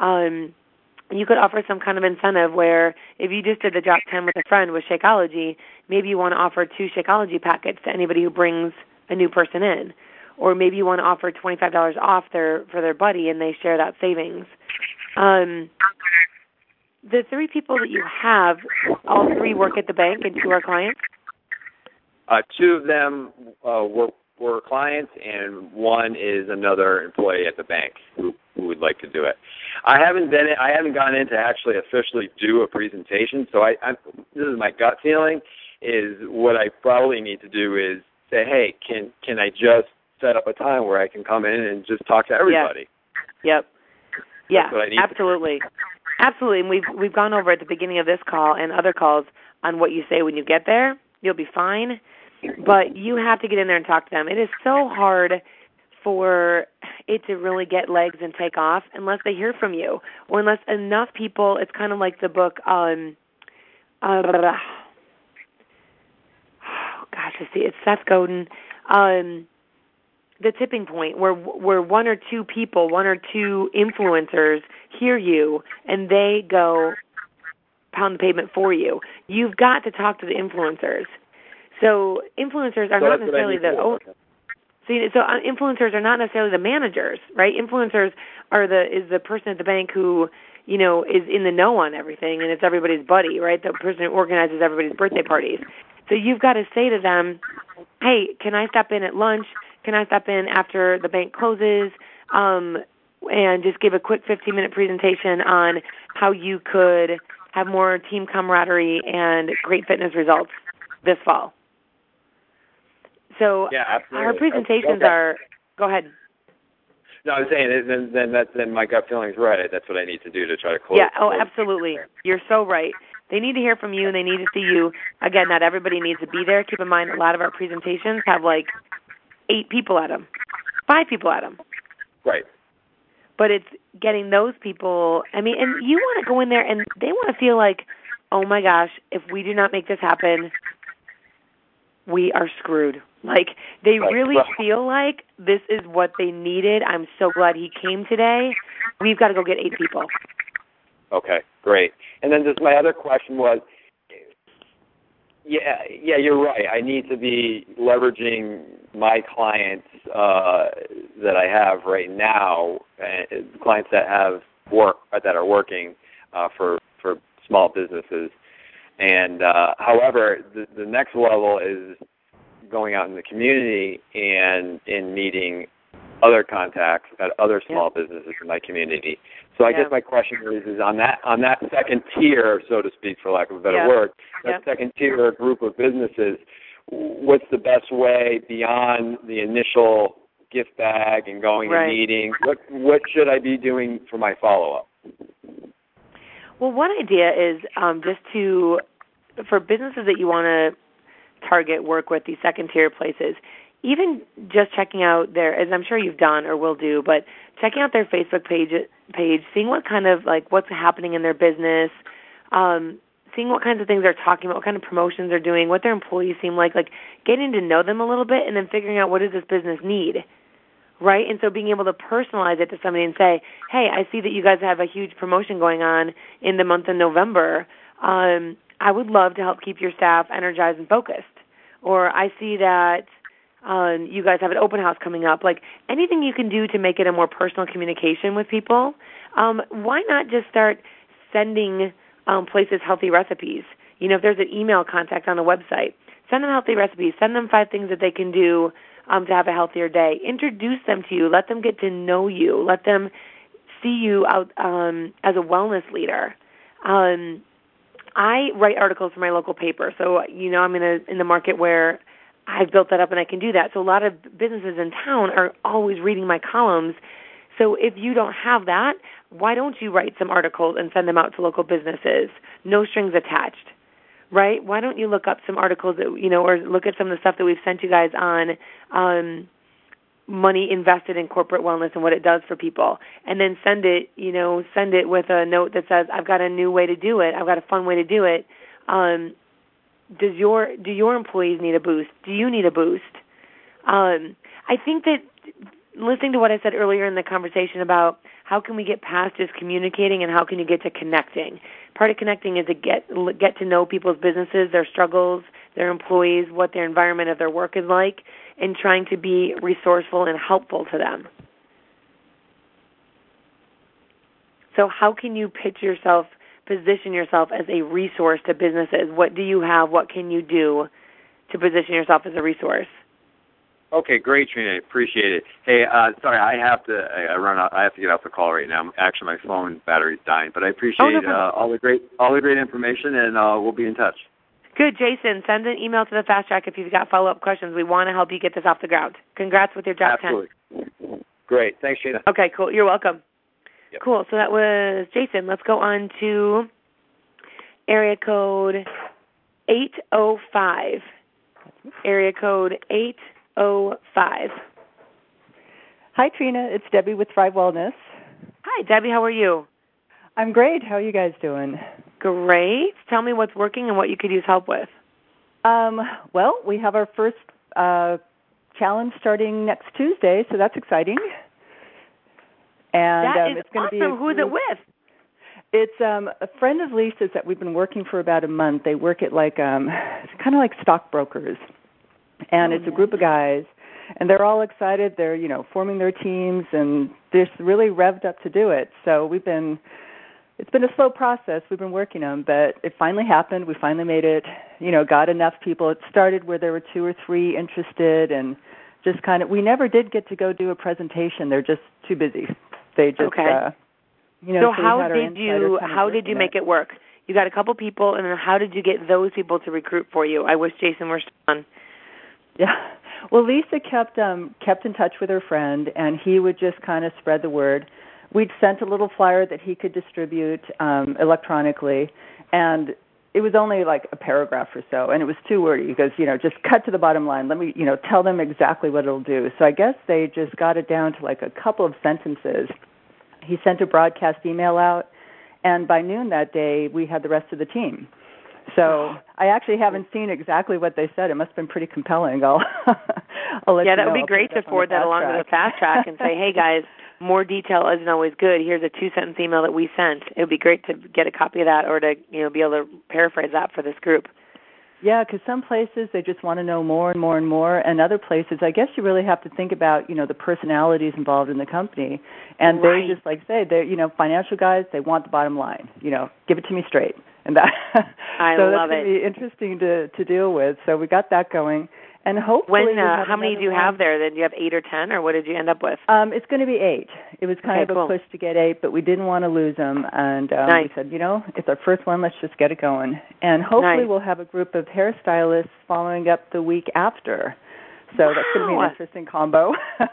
You could offer some kind of incentive where if you just did the drop 10 with a friend with Shakeology, maybe you want to offer 2 Shakeology packets to anybody who brings a new person in. Or maybe you want to offer $25 off for their buddy and they share that savings. The 3 people that you have, all 3 work at the bank and 2 are clients? 2 of them were clients, and 1 is another employee at the bank who would like to do it. I haven't gone in to actually officially do a presentation, so this is my gut feeling, is what I probably need to do is say, hey, can I just set up a time where I can come in and just talk to everybody? Yep. Yeah, absolutely. Absolutely, and we've gone over at the beginning of this call and other calls on what you say when you get there. You'll be fine, but you have to get in there and talk to them. It is so hard for it to really get legs and take off unless they hear from you, or unless enough people. It's kind of like the book it's Seth Godin, The Tipping Point, where 1 or 2 people, 1 or 2 influencers hear you and they go pound the pavement for you. You've got to talk to the influencers. So influencers are not necessarily influencers are not necessarily the managers, right? Influencers is the person at the bank who, is in the know on everything, and it's everybody's buddy, right? The person who organizes everybody's birthday parties. So you've got to say to them, hey, can I stop in at lunch? Can I stop in after the bank closes? and just give a quick 15-minute presentation on how you could have more team camaraderie and great fitness results this fall. So our presentations are – go ahead. No, I was saying then my gut feeling's right. That's what I need to do to try to close. Yeah, absolutely. You're so right. They need to hear from you, and they need to see you. Again, not everybody needs to be there. Keep in mind, a lot of our presentations have 8 people at them, 5 people at them. Right. But it's getting those people, and you want to go in there, and they want to feel like, oh, my gosh, if we do not make this happen, we are screwed. They really feel like this is what they needed. I'm so glad he came today. We've got to go get 8 people. Okay, great. And then just my other question was, you're right. I need to be leveraging my clients that I have right now, clients that have that are working for small businesses. And however, the next level is going out in the community and meeting other contacts at other small businesses in my community. So I guess my question is on that second tier, so to speak, for lack of a better word, that second tier group of businesses, what's the best way beyond the initial gift bag and going and meeting? What should I be doing for my follow-up? Well, one idea is for businesses that you want to target, work with, these second-tier places, even just checking out as I'm sure you've done or will do, but checking out their Facebook page, seeing what kind of, what's happening in their business, seeing what kinds of things they're talking about, what kind of promotions they're doing, what their employees seem like getting to know them a little bit, and then figuring out what does this business need, right? And so being able to personalize it to somebody and say, hey, I see that you guys have a huge promotion going on in the month of November. I would love to help keep your staff energized and focused. Or I see that you guys have an open house coming up. Anything you can do to make it a more personal communication with people. Why not just start sending places healthy recipes? If there's an email contact on the website, send them healthy recipes. Send them 5 things that they can do to have a healthier day. Introduce them to you. Let them get to know you. Let them see you out as a wellness leader. I write articles for my local paper, so I'm in the market where I've built that up and I can do that. So a lot of businesses in town are always reading my columns. So if you don't have that, why don't you write some articles and send them out to local businesses? No strings attached, right? Why don't you look up some articles that, or look at some of the stuff that we've sent you guys on money invested in corporate wellness and what it does for people, and then send it with a note that says, I've got a new way to do it. I've got a fun way to do it. Do your employees need a boost? Do you need a boost? I think that listening to what I said earlier in the conversation about how can we get past just communicating and how can you get to connecting. Part of connecting is to get to know people's businesses, their struggles, their employees, what their environment of their work is like, and trying to be resourceful and helpful to them. So how can you position yourself as a resource to businesses? What do you have? What can you do to position yourself as a resource? Okay, great, Trina. Appreciate it. Hey, sorry, I have to run out. I have to get off the call right now. Actually, my phone battery's dying, but I appreciate all the great information, and we'll be in touch. Good, Jason. Send an email to the Fast Track if you've got follow-up questions. We want to help you get this off the ground. Congrats with your drop 10. Absolutely. Great. Thanks, Trina. Okay, cool. You're welcome. Yep. Cool. So that was Jason. Let's go on to area code 805. Area code 805. Hi, Trina. It's Debbie with Thrive Wellness. Hi, Debbie. How are you? I'm great. How are you guys doing? Great. Tell me what's working and what you could use help with. Well, we have our first challenge starting next Tuesday, so that's exciting. And that is it's going awesome. to be Who's it with? It's a friend of Lisa's that we've been working for about a month. They work at it's kind of like stockbrokers, and it's a group of guys, and they're all excited. They're forming their teams, and they're just really revved up to do it. So it's been a slow process we've been working on, but it finally happened. We finally made it. Got enough people. It started where there were 2 or 3 interested, and just we never did get to go do a presentation. They're just too busy. They just, okay. So how did you make it work? You got a couple people, and then how did you get those people to recruit for you? I wish Jason were still on. Yeah. Well, Lisa kept in touch with her friend, and he would just kind of spread the word. We'd sent a little flyer that he could distribute electronically, and it was only like a paragraph or so, and it was too wordy. He goes, just cut to the bottom line. Let me, tell them exactly what it'll do. So I guess they just got it down to like a couple of sentences. He sent a broadcast email out, and by noon that day, we had the rest of the team. So I actually haven't seen exactly what they said. It must have been pretty compelling. I'll let you know. That would be great to forward that along to the fast track and say, hey, guys, more detail isn't always good. Here's a 2-sentence email that we sent. It would be great to get a copy of that or to be able to paraphrase that for this group. Yeah, because some places they just want to know more and more and more, and other places I guess you really have to think about the personalities involved in the company, and right. they just say they're financial guys. They want the bottom line. Give it to me straight, and that. So that's going to be interesting to deal with. So we got that going. And hopefully, how many do you have there? Then do you have 8 or 10, or what did you end up with? It's going to be 8. It was kind of a push to get 8, but we didn't want to lose them, and nice. we said, it's our first one. Let's just get it going. And hopefully, we'll have a group of hairstylists following up the week after. So that's going to be an interesting combo.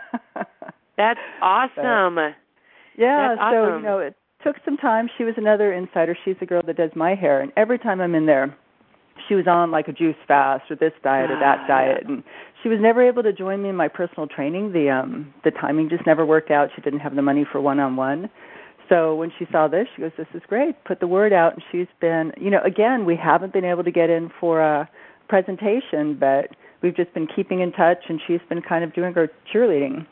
That's awesome. Yeah. That's awesome. So it took some time. She was another insider. She's the girl that does my hair, and every time I'm in there, she was on like a juice fast or this diet or that diet, and she was never able to join me in my personal training. The timing just never worked out. She didn't have the money for one-on-one. So when she saw this, she goes, "This is great." Put the word out, and she's been, again, we haven't been able to get in for a presentation, but we've just been keeping in touch, and she's been kind of doing her cheerleading.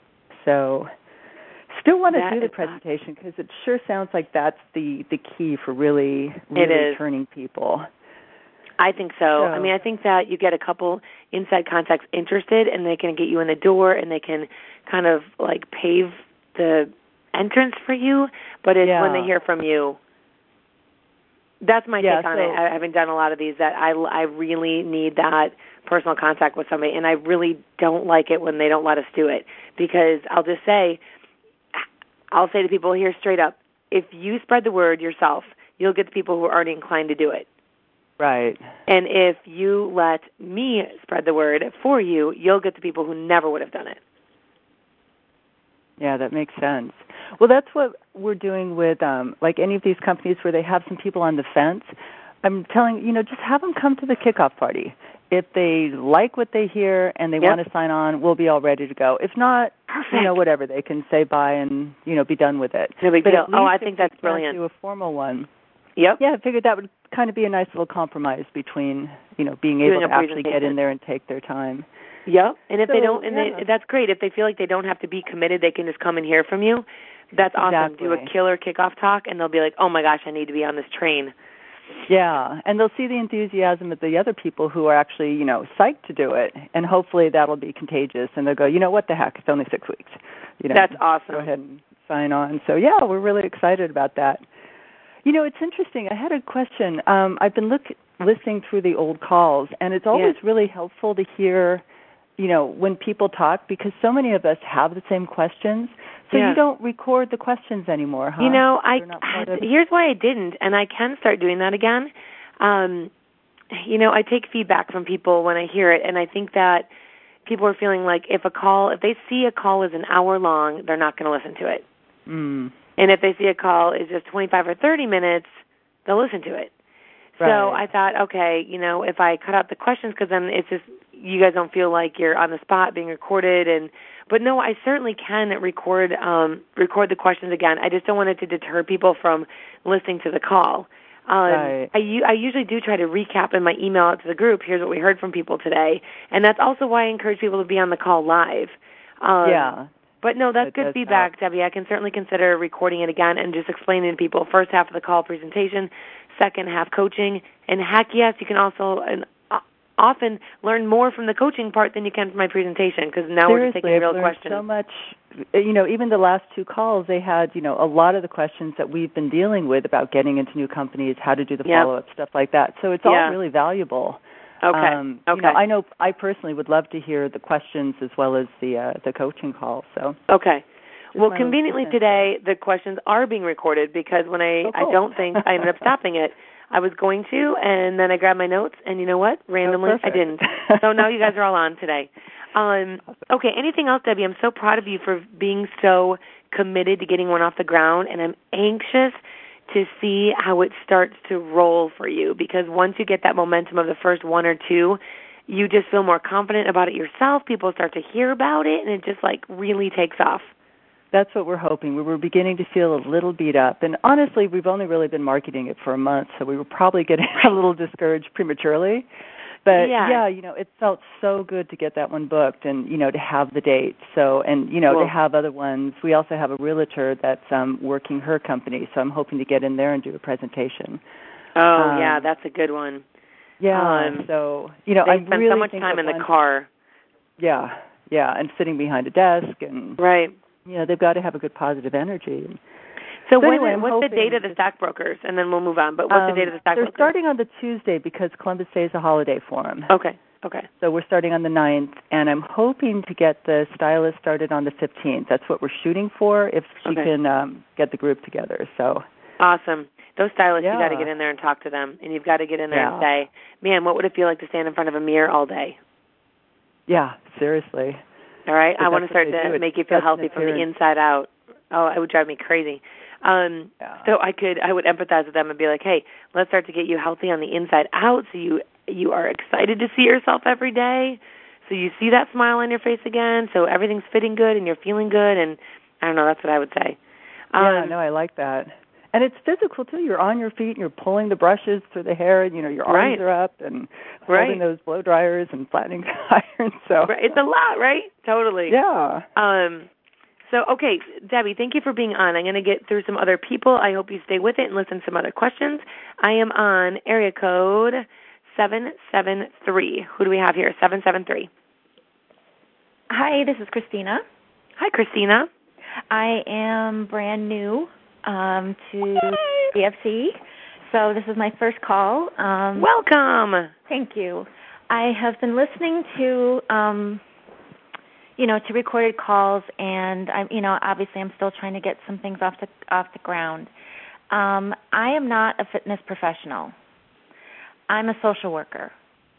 So still want to do the presentation because it sure sounds like that's the key for really turning people. I think so. I mean, I think that you get a couple inside contacts interested, and they can get you in the door, and they can kind of pave the entrance for you. But it's when they hear from you. That's my take on it. I haven't done a lot of these. That I really need that personal contact with somebody, and I really don't like it when they don't let us do it, because I'll say to people here straight up, if you spread the word yourself, you'll get the people who are already inclined to do it. Right. And if you let me spread the word for you, you'll get the people who never would have done it. Yeah, that makes sense. Well, that's what we're doing with any of these companies where they have some people on the fence. I'm telling just have them come to the kickoff party. If they like what they hear and they want to sign on, we'll be all ready to go. If not, whatever, they can say bye and be done with it. No big deal. I think that's brilliant. Do a formal one. Yep. Yeah, I figured that would kind of be a nice little compromise between, being able to actually get in there and take their time. Yep. And if they don't, that's great. If they feel like they don't have to be committed, they can just come and hear from you. That's awesome. Exactly. Do a killer kickoff talk, and they'll be like, oh my gosh, I need to be on this train. Yeah, and they'll see the enthusiasm of the other people who are actually, psyched to do it, and hopefully that'll be contagious, and they'll go, what the heck, it's only 6 weeks. That's awesome. Go ahead and sign on. So, yeah, we're really excited about that. It's interesting. I had a question. I've been listening through the old calls, and it's always really helpful to hear, when people talk, because so many of us have the same questions. So you don't record the questions anymore, huh? Here's why I didn't, and I can start doing that again. I take feedback from people when I hear it, and I think that people are feeling like if they see a call is an hour long, they're not going to listen to it. Mm. And if they see a call is just 25 or 30 minutes, they'll listen to it. Right. So I thought, okay, if I cut out the questions, because then it's just you guys don't feel like you're on the spot being recorded. But no, I certainly can record the questions again. I just don't want it to deter people from listening to the call. Right. I usually do try to recap in my email out to the group. Here's what we heard from people today, and that's also why I encourage people to be on the call live. But no, that's good feedback, Debbie. I can certainly consider recording it again and just explaining to people first half of the call presentation, second half coaching, and heck yes, you can also often learn more from the coaching part than you can from my presentation, because now we're just taking real questions. So much, even the last 2 calls, they had, a lot of the questions that we've been dealing with about getting into new companies, how to do the follow-up, stuff like that. So it's all really valuable. Okay. I know I personally would love to hear the questions as well as the coaching call. So okay. Well, conveniently today, the questions are being recorded because when I don't think I ended up stopping it. I was going to, and then I grabbed my notes, and you know what? Randomly, I didn't. So now you guys are all on today. Okay, anything else, Debbie? I'm so proud of you for being so committed to getting one off the ground, and I'm anxious to see how it starts to roll for you because once you get that momentum of the first one or two, you just feel more confident about it yourself. People start to hear about it, and it just like really takes off. That's what we're hoping. We were beginning to feel a little beat up. And honestly, we've only really been marketing it for a month, so we were probably getting a little discouraged prematurely. But, yeah, it felt so good to get that one booked and, to have the date. So, and, to have other ones. We also have a realtor that's working her company, so I'm hoping to get in there and do a presentation. Oh, yeah, that's a good one. Yeah, so, they spend so much time in the car. Yeah, and sitting behind a desk. And right. They've got to have a good positive energy. So what's the date of the stockbrokers? And then we'll move on. But what's the date of the stockbrokers? They're starting on the Tuesday because Columbus Day is a holiday for them. Okay. So we're starting on the 9th, and I'm hoping to get the stylist started on the 15th. That's what we're shooting for if she can get the group together. So awesome. Those stylists, you got to get in there and talk to them. And you've got to get in there and say, man, what would it feel like to stand in front of a mirror all day? Yeah, seriously. All right, I want to start to make you feel healthy from the inside out. Oh, it would drive me crazy. So I would empathize with them and be like, hey, let's start to get you healthy on the inside out so you are excited to see yourself every day, so you see that smile on your face again, so everything's fitting good and you're feeling good, and I don't know, that's what I would say. I like that. And it's physical, too. You're on your feet and you're pulling the brushes through the hair, and, your arms are up and holding those blow dryers and flattening irons. So it's a lot, right? Totally. Yeah. So, okay, Debbie, thank you for being on. I'm going to get through some other people. I hope you stay with it and listen to some other questions. I am on area code 773. Who do we have here? 773. Hi, this is Christina. Hi, Christina. I am brand new to DFC, so this is my first call. Welcome. Thank you. I have been listening to, to recorded calls, and obviously I'm still trying to get some things off the ground. I am not a fitness professional. I'm a social worker,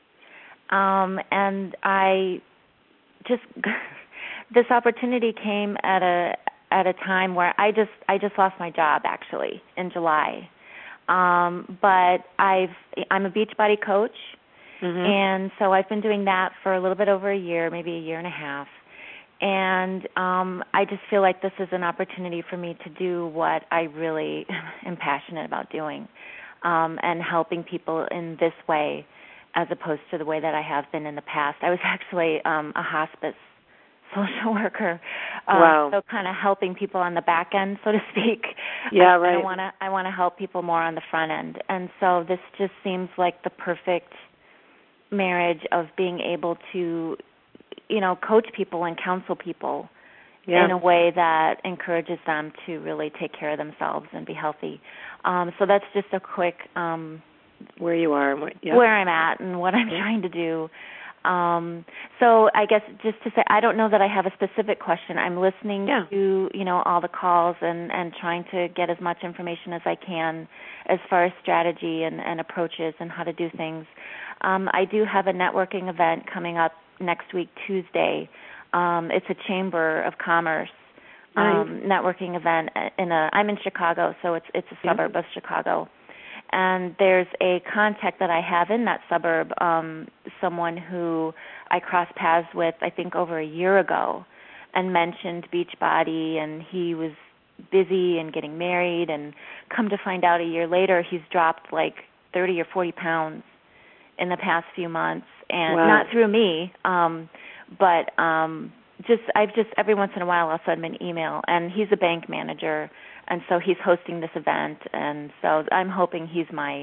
and I just this opportunity came at a time where I just lost my job actually in July, but I'm a Beachbody coach, and so I've been doing that for a little bit over a year, maybe a year and a half, and I just feel like this is an opportunity for me to do what I really am passionate about doing, and helping people in this way as opposed to the way that I have been in the past. I was actually a hospice social worker, wow. So kind of helping people on the back end, so to speak. Yeah, right. I want to help people more on the front end, and so this just seems like the perfect marriage of being able to, coach people and counsel people in a way that encourages them to really take care of themselves and be healthy. So that's just a quick where you are, where I'm at, and what I'm trying to do. So I guess just to say, I don't know that I have a specific question. I'm listening to, all the calls and trying to get as much information as I can as far as strategy and approaches and how to do things. I do have a networking event coming up next week, Tuesday. It's a Chamber of Commerce networking event. I'm in Chicago, so it's a suburb of Chicago. And there's a contact that I have in that suburb, someone who I crossed paths with, I think, over a year ago, and mentioned Beachbody, and he was busy and getting married, and come to find out a year later he's dropped like 30 or 40 pounds in the past few months, and not through me, but I've just every once in a while I'll send him an email, and he's a bank manager. And so he's hosting this event, and so I'm hoping he's my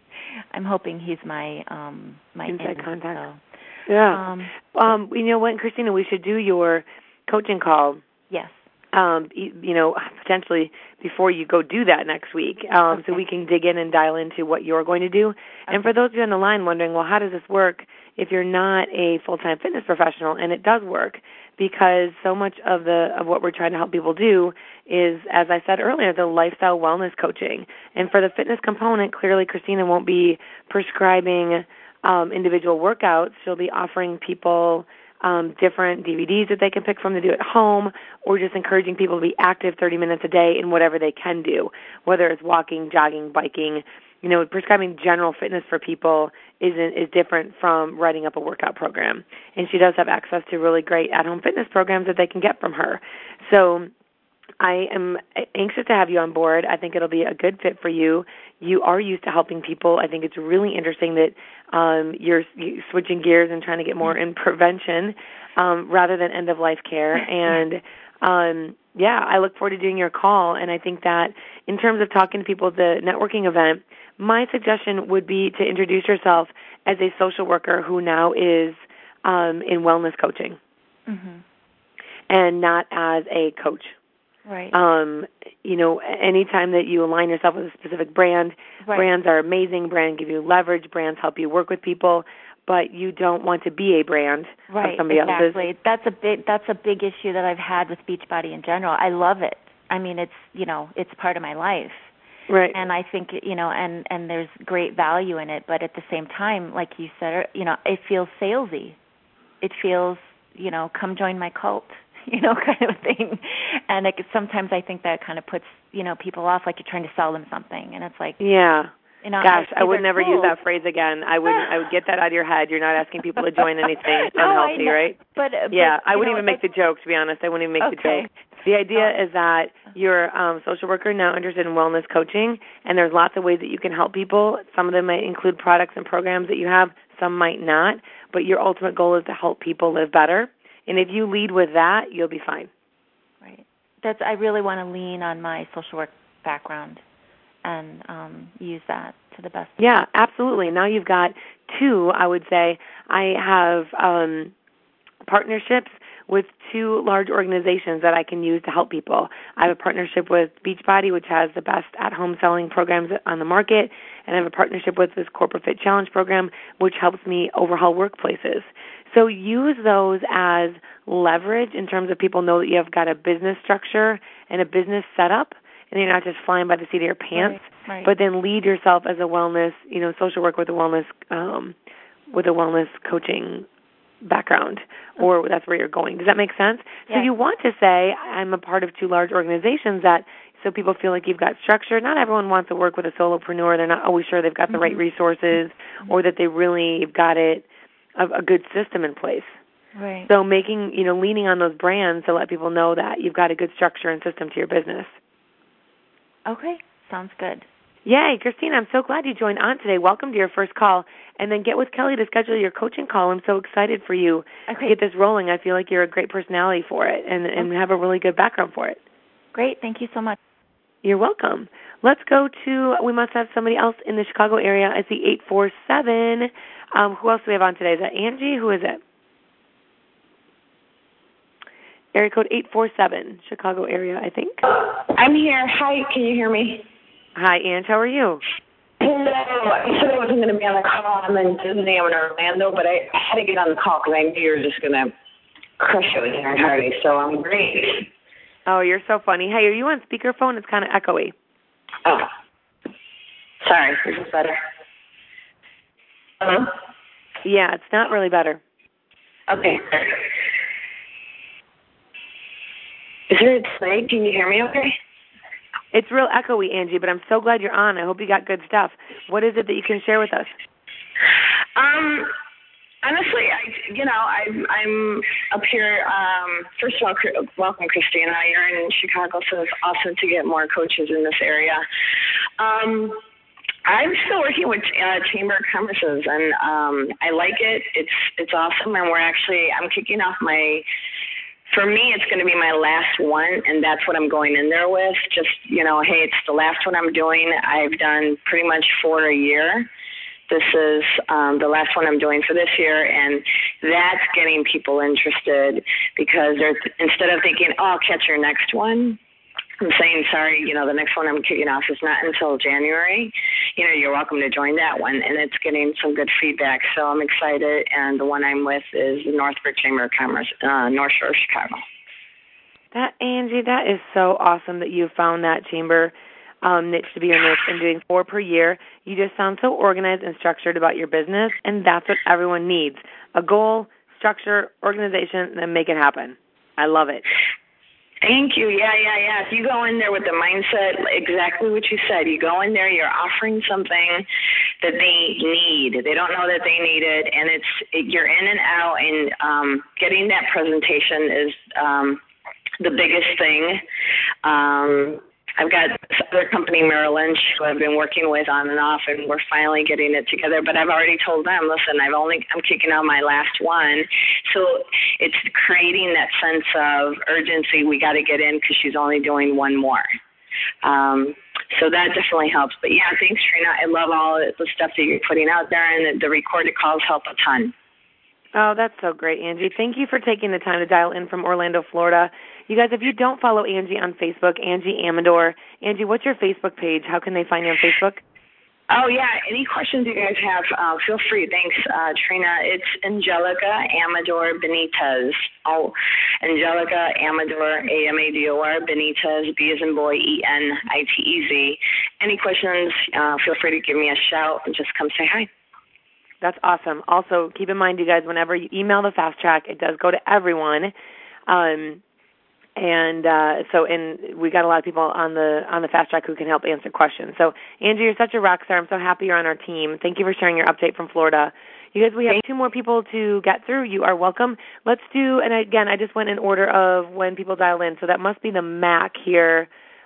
my inside contact. So. Yeah. You know what, Christina, we should do your coaching call. Yes. Potentially before you go do that next week, so we can dig in and dial into what you're going to do. Okay. And for those of you on the line wondering, well, how does this work if you're not a full-time fitness professional? And it does work. because so much of what we're trying to help people do is, as I said earlier, the lifestyle wellness coaching. And for the fitness component, clearly Christina won't be prescribing individual workouts. She'll be offering people different DVDs that they can pick from to do at home, or just encouraging people to be active 30 minutes a day in whatever they can do, whether it's walking, jogging, biking. Prescribing general fitness for people is different from writing up a workout program. And she does have access to really great at-home fitness programs that they can get from her. So I am anxious to have you on board. I think it'll be a good fit for you. You are used to helping people. I think it's really interesting that you're switching gears and trying to get more in prevention rather than end-of-life care. And I look forward to doing your call. And I think that in terms of talking to people at the networking event, my suggestion would be to introduce yourself as a social worker who now is in wellness coaching, and not as a coach. Right. Anytime that you align yourself with a specific brand, brands are amazing. Brands give you leverage. Brands help you work with people, but you don't want to be a brand of somebody else's. That's a big issue that I've had with Beachbody in general. I love it. I mean, it's part of my life. Right. And I think, and there's great value in it, but at the same time, like you said, it feels salesy. It feels, come join my cult, kind of thing. And sometimes I think that kind of puts, people off, like you're trying to sell them something. And it's like, yeah. Gosh, I would never use that phrase again. I would get that out of your head. You're not asking people to join anything. It's unhealthy, right? But I wouldn't even make the joke, to be honest. I wouldn't even make the joke. The idea is that you're a social worker now interested in wellness coaching, and there's lots of ways that you can help people. Some of them might include products and programs that you have. Some might not. But your ultimate goal is to help people live better. And if you lead with that, you'll be fine. Right. I really want to lean on my social work background and use that to the best. Yeah, absolutely. Now you've got two, I would say. I have partnerships with two large organizations that I can use to help people. I have a partnership with Beachbody, which has the best at-home selling programs on the market, and I have a partnership with this Corporate Fit Challenge program, which helps me overhaul workplaces. So use those as leverage in terms of people know that you have got a business structure and a business setup, and you're not just flying by the seat of your pants, but then lead yourself as a wellness, social work with a wellness coaching background, or that's where you're going. Does that make sense? Yes. So you want to say, I'm a part of two large organizations so people feel like you've got structure. Not everyone wants to work with a solopreneur. They're not always sure they've got the right resources or that they really have got a good system in place. Right. So leaning on those brands to let people know that you've got a good structure and system to your business. Okay. Sounds good. Yay, Christina, I'm so glad you joined on today. Welcome to your first call. And then get with Kelly to schedule your coaching call. I'm so excited for you to get this rolling. I feel like you're a great personality for it and have a really good background for it. Great. Thank you so much. You're welcome. Let's go to, we must have somebody else in the Chicago area. I see 847. Who else do we have on today? Is that Angie? Who is it? Area code 847, Chicago area, I think. I'm here. Hi, can you hear me? Hi, Ange. How are you? Hello. I said I wasn't going to be on the call. I'm in Disney. I'm in Orlando, but I had to get on the call because I knew you were just going to crush it with Aaron Hardy, so I'm great. Oh, you're so funny. Hey, are you on speakerphone? It's kind of echoey. Oh. Sorry. Is this better? Hello? Yeah, it's not really better. Okay. Is there a delay? Can you hear me okay? It's real echoey, Angie, but I'm so glad you're on. I hope you got good stuff. What is it that you can share with us? Honestly, I'm up here. First of all, welcome, Christina. You're in Chicago, so it's awesome to get more coaches in this area. I'm still working with Chamber of Commerce's, and I like it. It's awesome, and I'm kicking off for me, it's going to be my last one, and that's what I'm going in there with. Just, hey, it's the last one I'm doing. I've done pretty much 4 a year. This is the last one I'm doing for this year, and that's getting people interested because instead of thinking, I'll catch your next one, I'm saying sorry, the next one I'm kicking off is not until January. You're welcome to join that one, and it's getting some good feedback, so I'm excited. And the one I'm with is the Northbrook Chamber of Commerce, North Shore, Chicago. Angie, that is so awesome that you found that chamber niche to be your niche and doing 4 per year. You just sound so organized and structured about your business, and that's what everyone needs. A goal, structure, organization, and make it happen. I love it. Thank you. Yeah. If you go in there with the mindset, exactly what you said, you go in there, you're offering something that they need. They don't know that they need it, and you're in and out, and getting that presentation is the biggest thing. I've got this other company, Merrill Lynch, who I've been working with on and off, and we're finally getting it together. But I've already told them, listen, I'm kicking out my last one. So it's creating that sense of urgency. We got to get in because she's only doing one more. So that definitely helps. But yeah, thanks, Trina. I love all the stuff that you're putting out there, and the recorded calls help a ton. Oh, that's so great, Angie. Thank you for taking the time to dial in from Orlando, Florida. You guys, if you don't follow Angie on Facebook, Angie Amador. Angie, what's your Facebook page? How can they find you on Facebook? Oh, yeah. Any questions you guys have, feel free. Thanks, Trina. It's Angelica Amador Benitez. Oh, Angelica Amador, Amador, Benitez, B as in boy, Enitez. Any questions, feel free to give me a shout and just come say hi. That's awesome. Also, keep in mind, you guys, whenever you email the Fast Track, it does go to everyone. And we got a lot of people on the Fast Track who can help answer questions. So, Angie, you're such a rock star. I'm so happy you're on our team. Thank you for sharing your update from Florida. You guys, we have 2 more people to get through. You are welcome. Let's do, and again, I just went in order of when people dial in, so that must be the MAC here.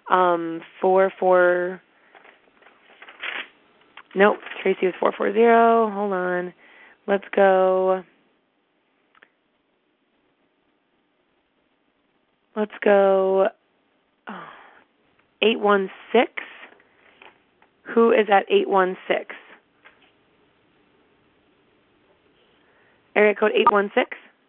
44. Nope, Tracy was 440. Hold on. Let's go. 816. Who is at 816? Area code 816.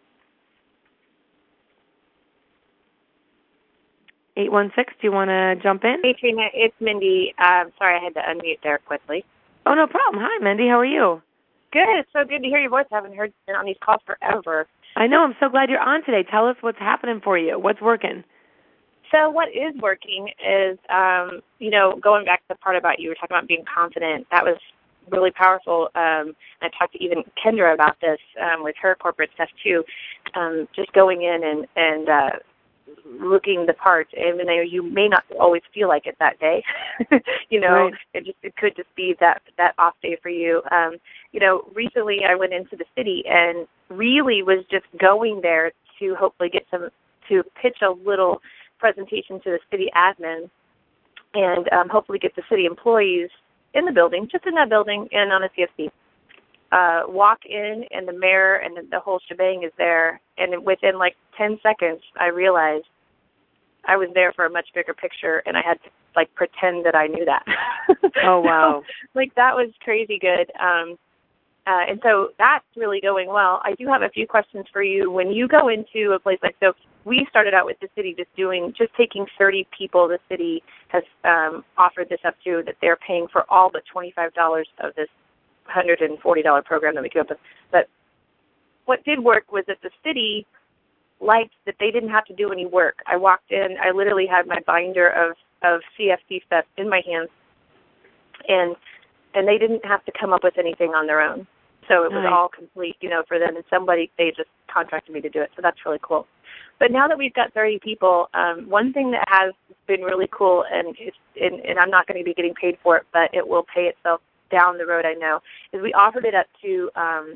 816, do you want to jump in? Hey, Trina, it's Mindy. Sorry, I had to unmute there quickly. Oh, no problem. Hi, Mindy. How are you? Good. It's so good to hear your voice. I haven't heard you on these calls forever. I know. I'm so glad you're on today. Tell us what's happening for you. What's working? So what is working is, going back to the part about you were talking about being confident. That was really powerful. I talked to even Kendra about this with her corporate stuff, too. Just going in and looking the part, even though you may not always feel like it that day. Right. It could just be that off day for you. Recently I went into the city and really was just going there to hopefully get to pitch a little presentation to the city admin and hopefully get the city employees in the building, just in that building and on a CFC. Walk in and the mayor and the whole shebang is there, and within 10 seconds I realized I was there for a much bigger picture, and I had to pretend that I knew that. Oh, wow. So, that was crazy good. And so that's really going well. I do have a few questions for you. When you go into a place so we started out with the city just taking 30 people. The city has offered this up to, that they're paying for all but $25 of this $140 program that we came up with. But what did work was that the city liked that they didn't have to do any work. I walked in, I literally had my binder of CFC stuff in my hands, and they didn't have to come up with anything on their own. So it was all complete, for them, and they just contracted me to do it. So that's really cool. But now that we've got 30 people, one thing that has been really cool, and I'm not going to be getting paid for it, but it will pay itself down the road, I know, is we offered it up to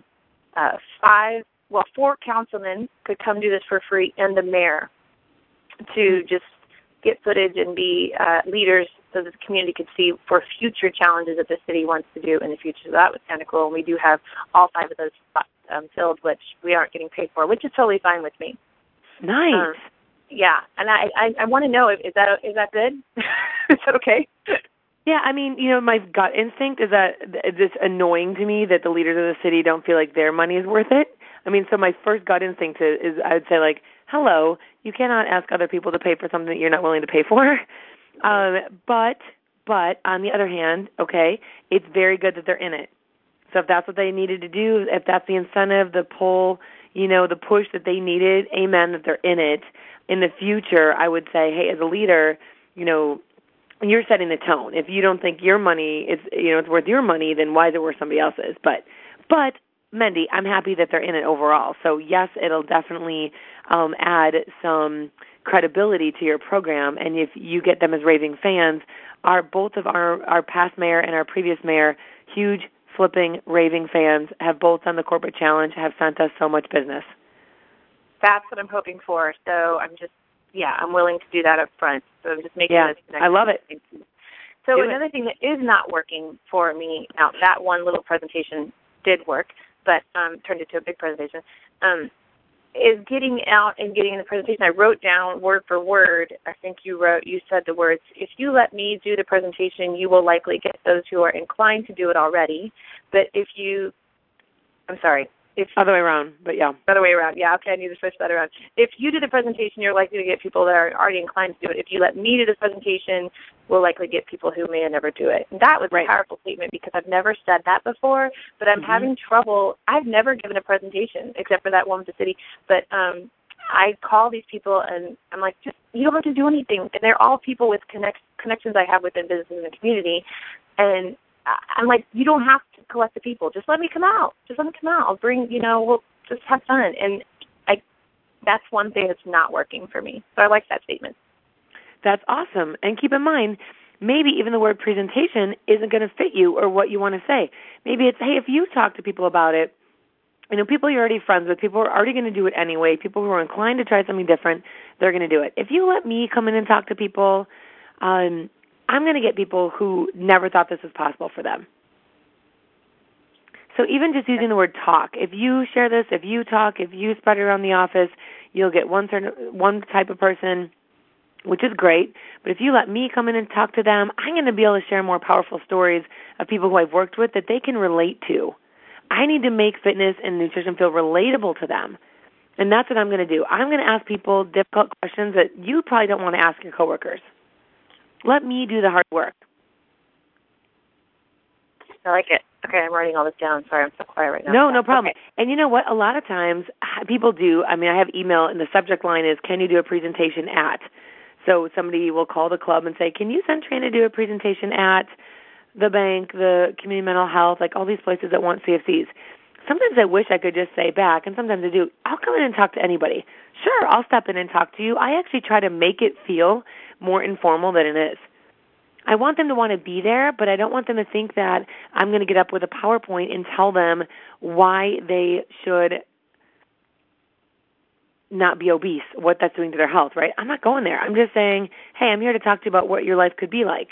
4 councilmen could come do this for free, and the mayor, to just get footage and be leaders so that the community could see for future challenges that the city wants to do in the future. So that was kind of cool. And we do have all 5 of those spots filled, which we aren't getting paid for, which is totally fine with me. Nice. Yeah, and I want to know, is that good? Is that okay? Yeah, I mean, my gut instinct is that it's annoying to me that the leaders of the city don't feel like their money is worth it. I mean, so my first gut instinct is I would say, like, hello, you cannot ask other people to pay for something that you're not willing to pay for. But on the other hand, okay, it's very good that they're in it. So if that's what they needed to do, if that's the incentive, the pull, the push that they needed, amen, that they're in it. In the future, I would say, hey, as a leader, you're setting the tone. If you don't think your money is, it's worth your money, then why is it worth somebody else's? But Mendy, I'm happy that they're in it overall. So yes, it'll definitely add some credibility to your program. And if you get them as raving fans, both of our past mayor and our previous mayor, huge flipping raving fans, have both done the corporate challenge, have sent us so much business. That's what I'm hoping for. So I'm willing to do that up front. So I'm just making this connection. I love it. So another thing that is not working for me, now that one little presentation did work, but turned into a big presentation, is getting out and getting in the presentation. I wrote down word for word, I think you said the words, if you let me do the presentation, you will likely get those who are inclined to do it already. But other way around, but yeah. Other way around, yeah, okay, I need to switch that around. If you do the presentation, you're likely to get people that are already inclined to do it. If you let me do the presentation, we'll likely get people who may never do it. And that was a powerful statement because I've never said that before, but I'm having trouble. I've never given a presentation except for that one with the city, but I call these people and I'm like, you don't have to do anything. And they're all people with connections I have within business and the community. And I'm like, you don't have to collect the people. Just let me come out. I'll bring, we'll just have fun. And that's one thing that's not working for me. So I like that statement. That's awesome. And keep in mind, maybe even the word presentation isn't going to fit you or what you want to say. Maybe it's, hey, if you talk to people about it, people you're already friends with, people are already going to do it anyway, people who are inclined to try something different, they're going to do it. If you let me come in and talk to people, I'm going to get people who never thought this was possible for them. So even just using the word talk, if you share this, if you talk, if you spread it around the office, you'll get one type of person, which is great. But if you let me come in and talk to them, I'm going to be able to share more powerful stories of people who I've worked with that they can relate to. I need to make fitness and nutrition feel relatable to them. And that's what I'm going to do. I'm going to ask people difficult questions that you probably don't want to ask your coworkers. Let me do the hard work. I like it. Okay, I'm writing all this down. Sorry, I'm so quiet right now. No problem. Okay. And you know what? A lot of times people do. I have email, and the subject line is, can you do a presentation at? So somebody will call the club and say, can you send Tran to do a presentation at the bank, the community mental health, like all these places that want CFCs? Sometimes I wish I could just say back, and sometimes I do, I'll come in and talk to anybody. Sure, I'll step in and talk to you. I actually try to make it feel more informal than it is. I want them to want to be there, but I don't want them to think that I'm going to get up with a PowerPoint and tell them why they should not be obese, what that's doing to their health, right? I'm not going there. I'm just saying, hey, I'm here to talk to you about what your life could be like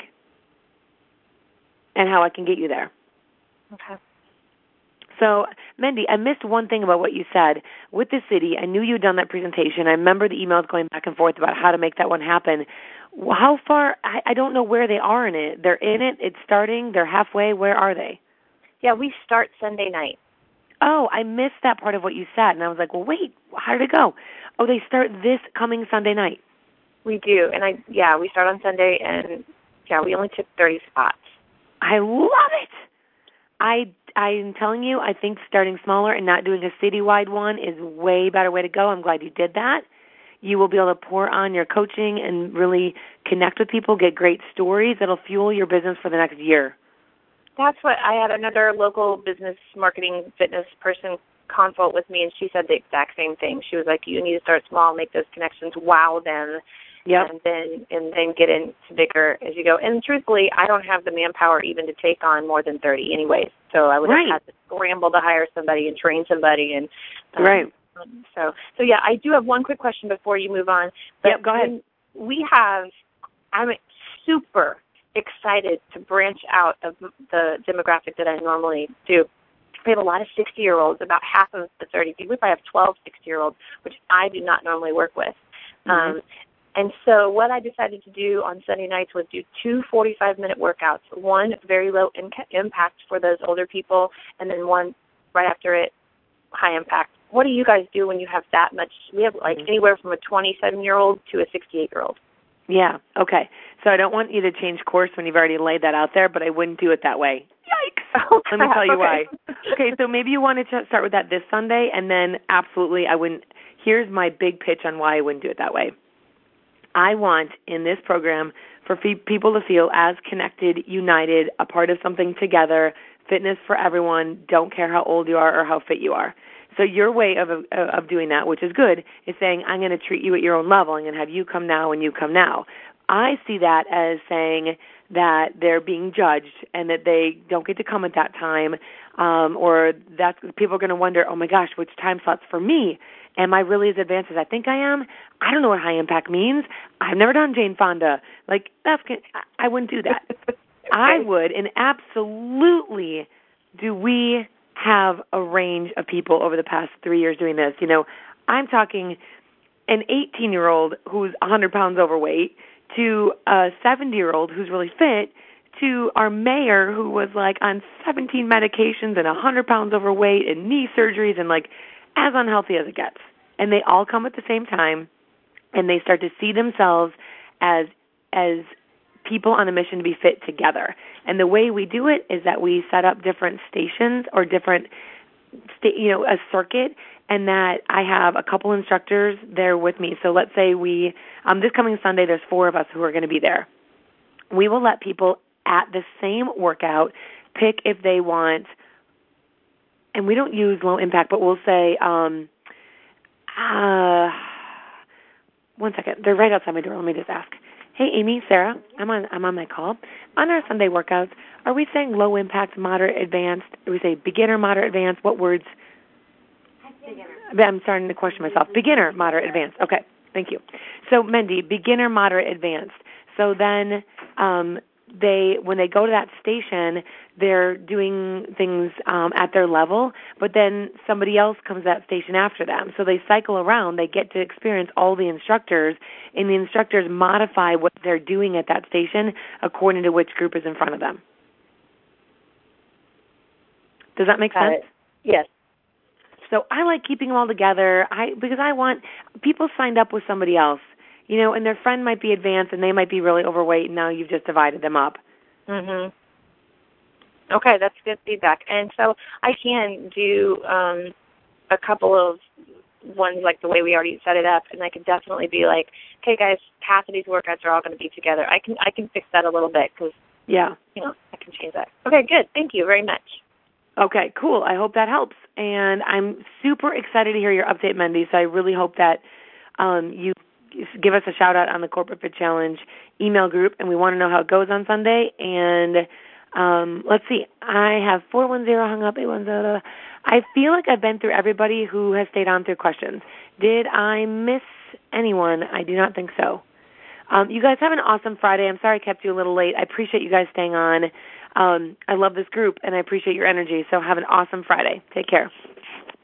and how I can get you there. Okay. So, Mendy, I missed one thing about what you said. With the city, I knew you'd done that presentation. I remember the emails going back and forth about how to make that one happen. How far? I don't know where they are in it. They're in it. It's starting. They're halfway. Where are they? Yeah, we start Sunday night. Oh, I missed that part of what you said. And I was like, well, wait, how did it go? Oh, they start this coming Sunday night. We do. And we start on Sunday, and, we only took 30 spots. I love it. I'm telling you, I think starting smaller and not doing a citywide one is a way better way to go. I'm glad you did that. You will be able to pour on your coaching and really connect with people, get great stories that'll fuel your business for the next year. That's what I had another local business marketing fitness person consult with me, and she said the exact same thing. She was like, you need to start small, make those connections, wow them, and then get into bigger as you go. And truthfully, I don't have the manpower even to take on more than 30 anyways. So I would have had to scramble to hire somebody and train somebody. And So I do have one quick question before you move on. Yep, go ahead. I'm super excited to branch out of the demographic that I normally do. We have a lot of 60-year-olds, about half of the 30 people. We probably have 12 60-year-olds, which I do not normally work with. Mm-hmm. And so what I decided to do on Sunday nights was do 2 45-minute workouts, one very low impact for those older people, and then one right after it, high impact what do you guys do when you have that much? We have like anywhere from a 27-year-old to a 68-year-old. Yeah, okay. So I don't want you to change course when you've already laid that out there, but I wouldn't do it that way. Yikes. Oh, let me tell you why. Okay. Okay, so maybe you want to start with that this Sunday, and then absolutely I wouldn't. Here's my big pitch on why I wouldn't do it that way. I want in this program for people to feel as connected, united, a part of something together, fitness for everyone, don't care how old you are or how fit you are. So your way of doing that, which is good, is saying, I'm going to treat you at your own level. I'm going to have you come now and you come now. I see that as saying that they're being judged and that they don't get to come at that time, or that people are going to wonder, oh, my gosh, which time slot's for me? Am I really as advanced as I think I am? I don't know what high impact means. I've never done Jane Fonda. Like, I wouldn't do that. Okay. I would, and absolutely do we have a range of people over the past 3 years doing this. You know, I'm talking an 18-year-old who's 100 pounds overweight to a 70-year-old who's really fit to our mayor who was like on 17 medications and 100 pounds overweight and knee surgeries and like as unhealthy as it gets. And they all come at the same time, and they start to see themselves as people on a mission to be fit together. And the way we do it is that we set up different stations or different, a circuit, and that I have a couple instructors there with me. So let's say this coming Sunday, there's 4 of us who are going to be there. We will let people at the same workout pick if they want, and we don't use low impact, but we'll say, one second, they're right outside my door. Let me just ask. Hey, Amy, Sarah, I'm on my call. On our Sunday workouts, are we saying low impact, moderate, advanced? Or we say beginner, moderate, advanced? What words? Beginner. I'm starting to question myself. Beginner, moderate, advanced. Okay, thank you. So, Mendy, beginner, moderate, advanced. So then when they go to that station, they're doing things at their level, but then somebody else comes to that station after them. So they cycle around. They get to experience all the instructors, and the instructors modify what they're doing at that station according to which group is in front of them. Does that make sense? Yes. So I like keeping them all together because I want people signed up with somebody else. You know, and their friend might be advanced and they might be really overweight, and now you've just divided them up. Mhm. Okay, that's good feedback. And so I can do a couple of ones like the way we already set it up, and I can definitely be like, okay, guys, half of these workouts are all going to be together. I can fix that a little bit because, I can change that. Okay, good. Thank you very much. Okay, cool. I hope that helps. And I'm super excited to hear your update, Mendy, so I really hope that you give us a shout-out on the Corporate Fit Challenge email group, and we want to know how it goes on Sunday. And let's see. I have 410 hung up, 810. I feel like I've been through everybody who has stayed on through questions. Did I miss anyone? I do not think so. You guys have an awesome Friday. I'm sorry I kept you a little late. I appreciate you guys staying on. I love this group, and I appreciate your energy. So have an awesome Friday. Take care.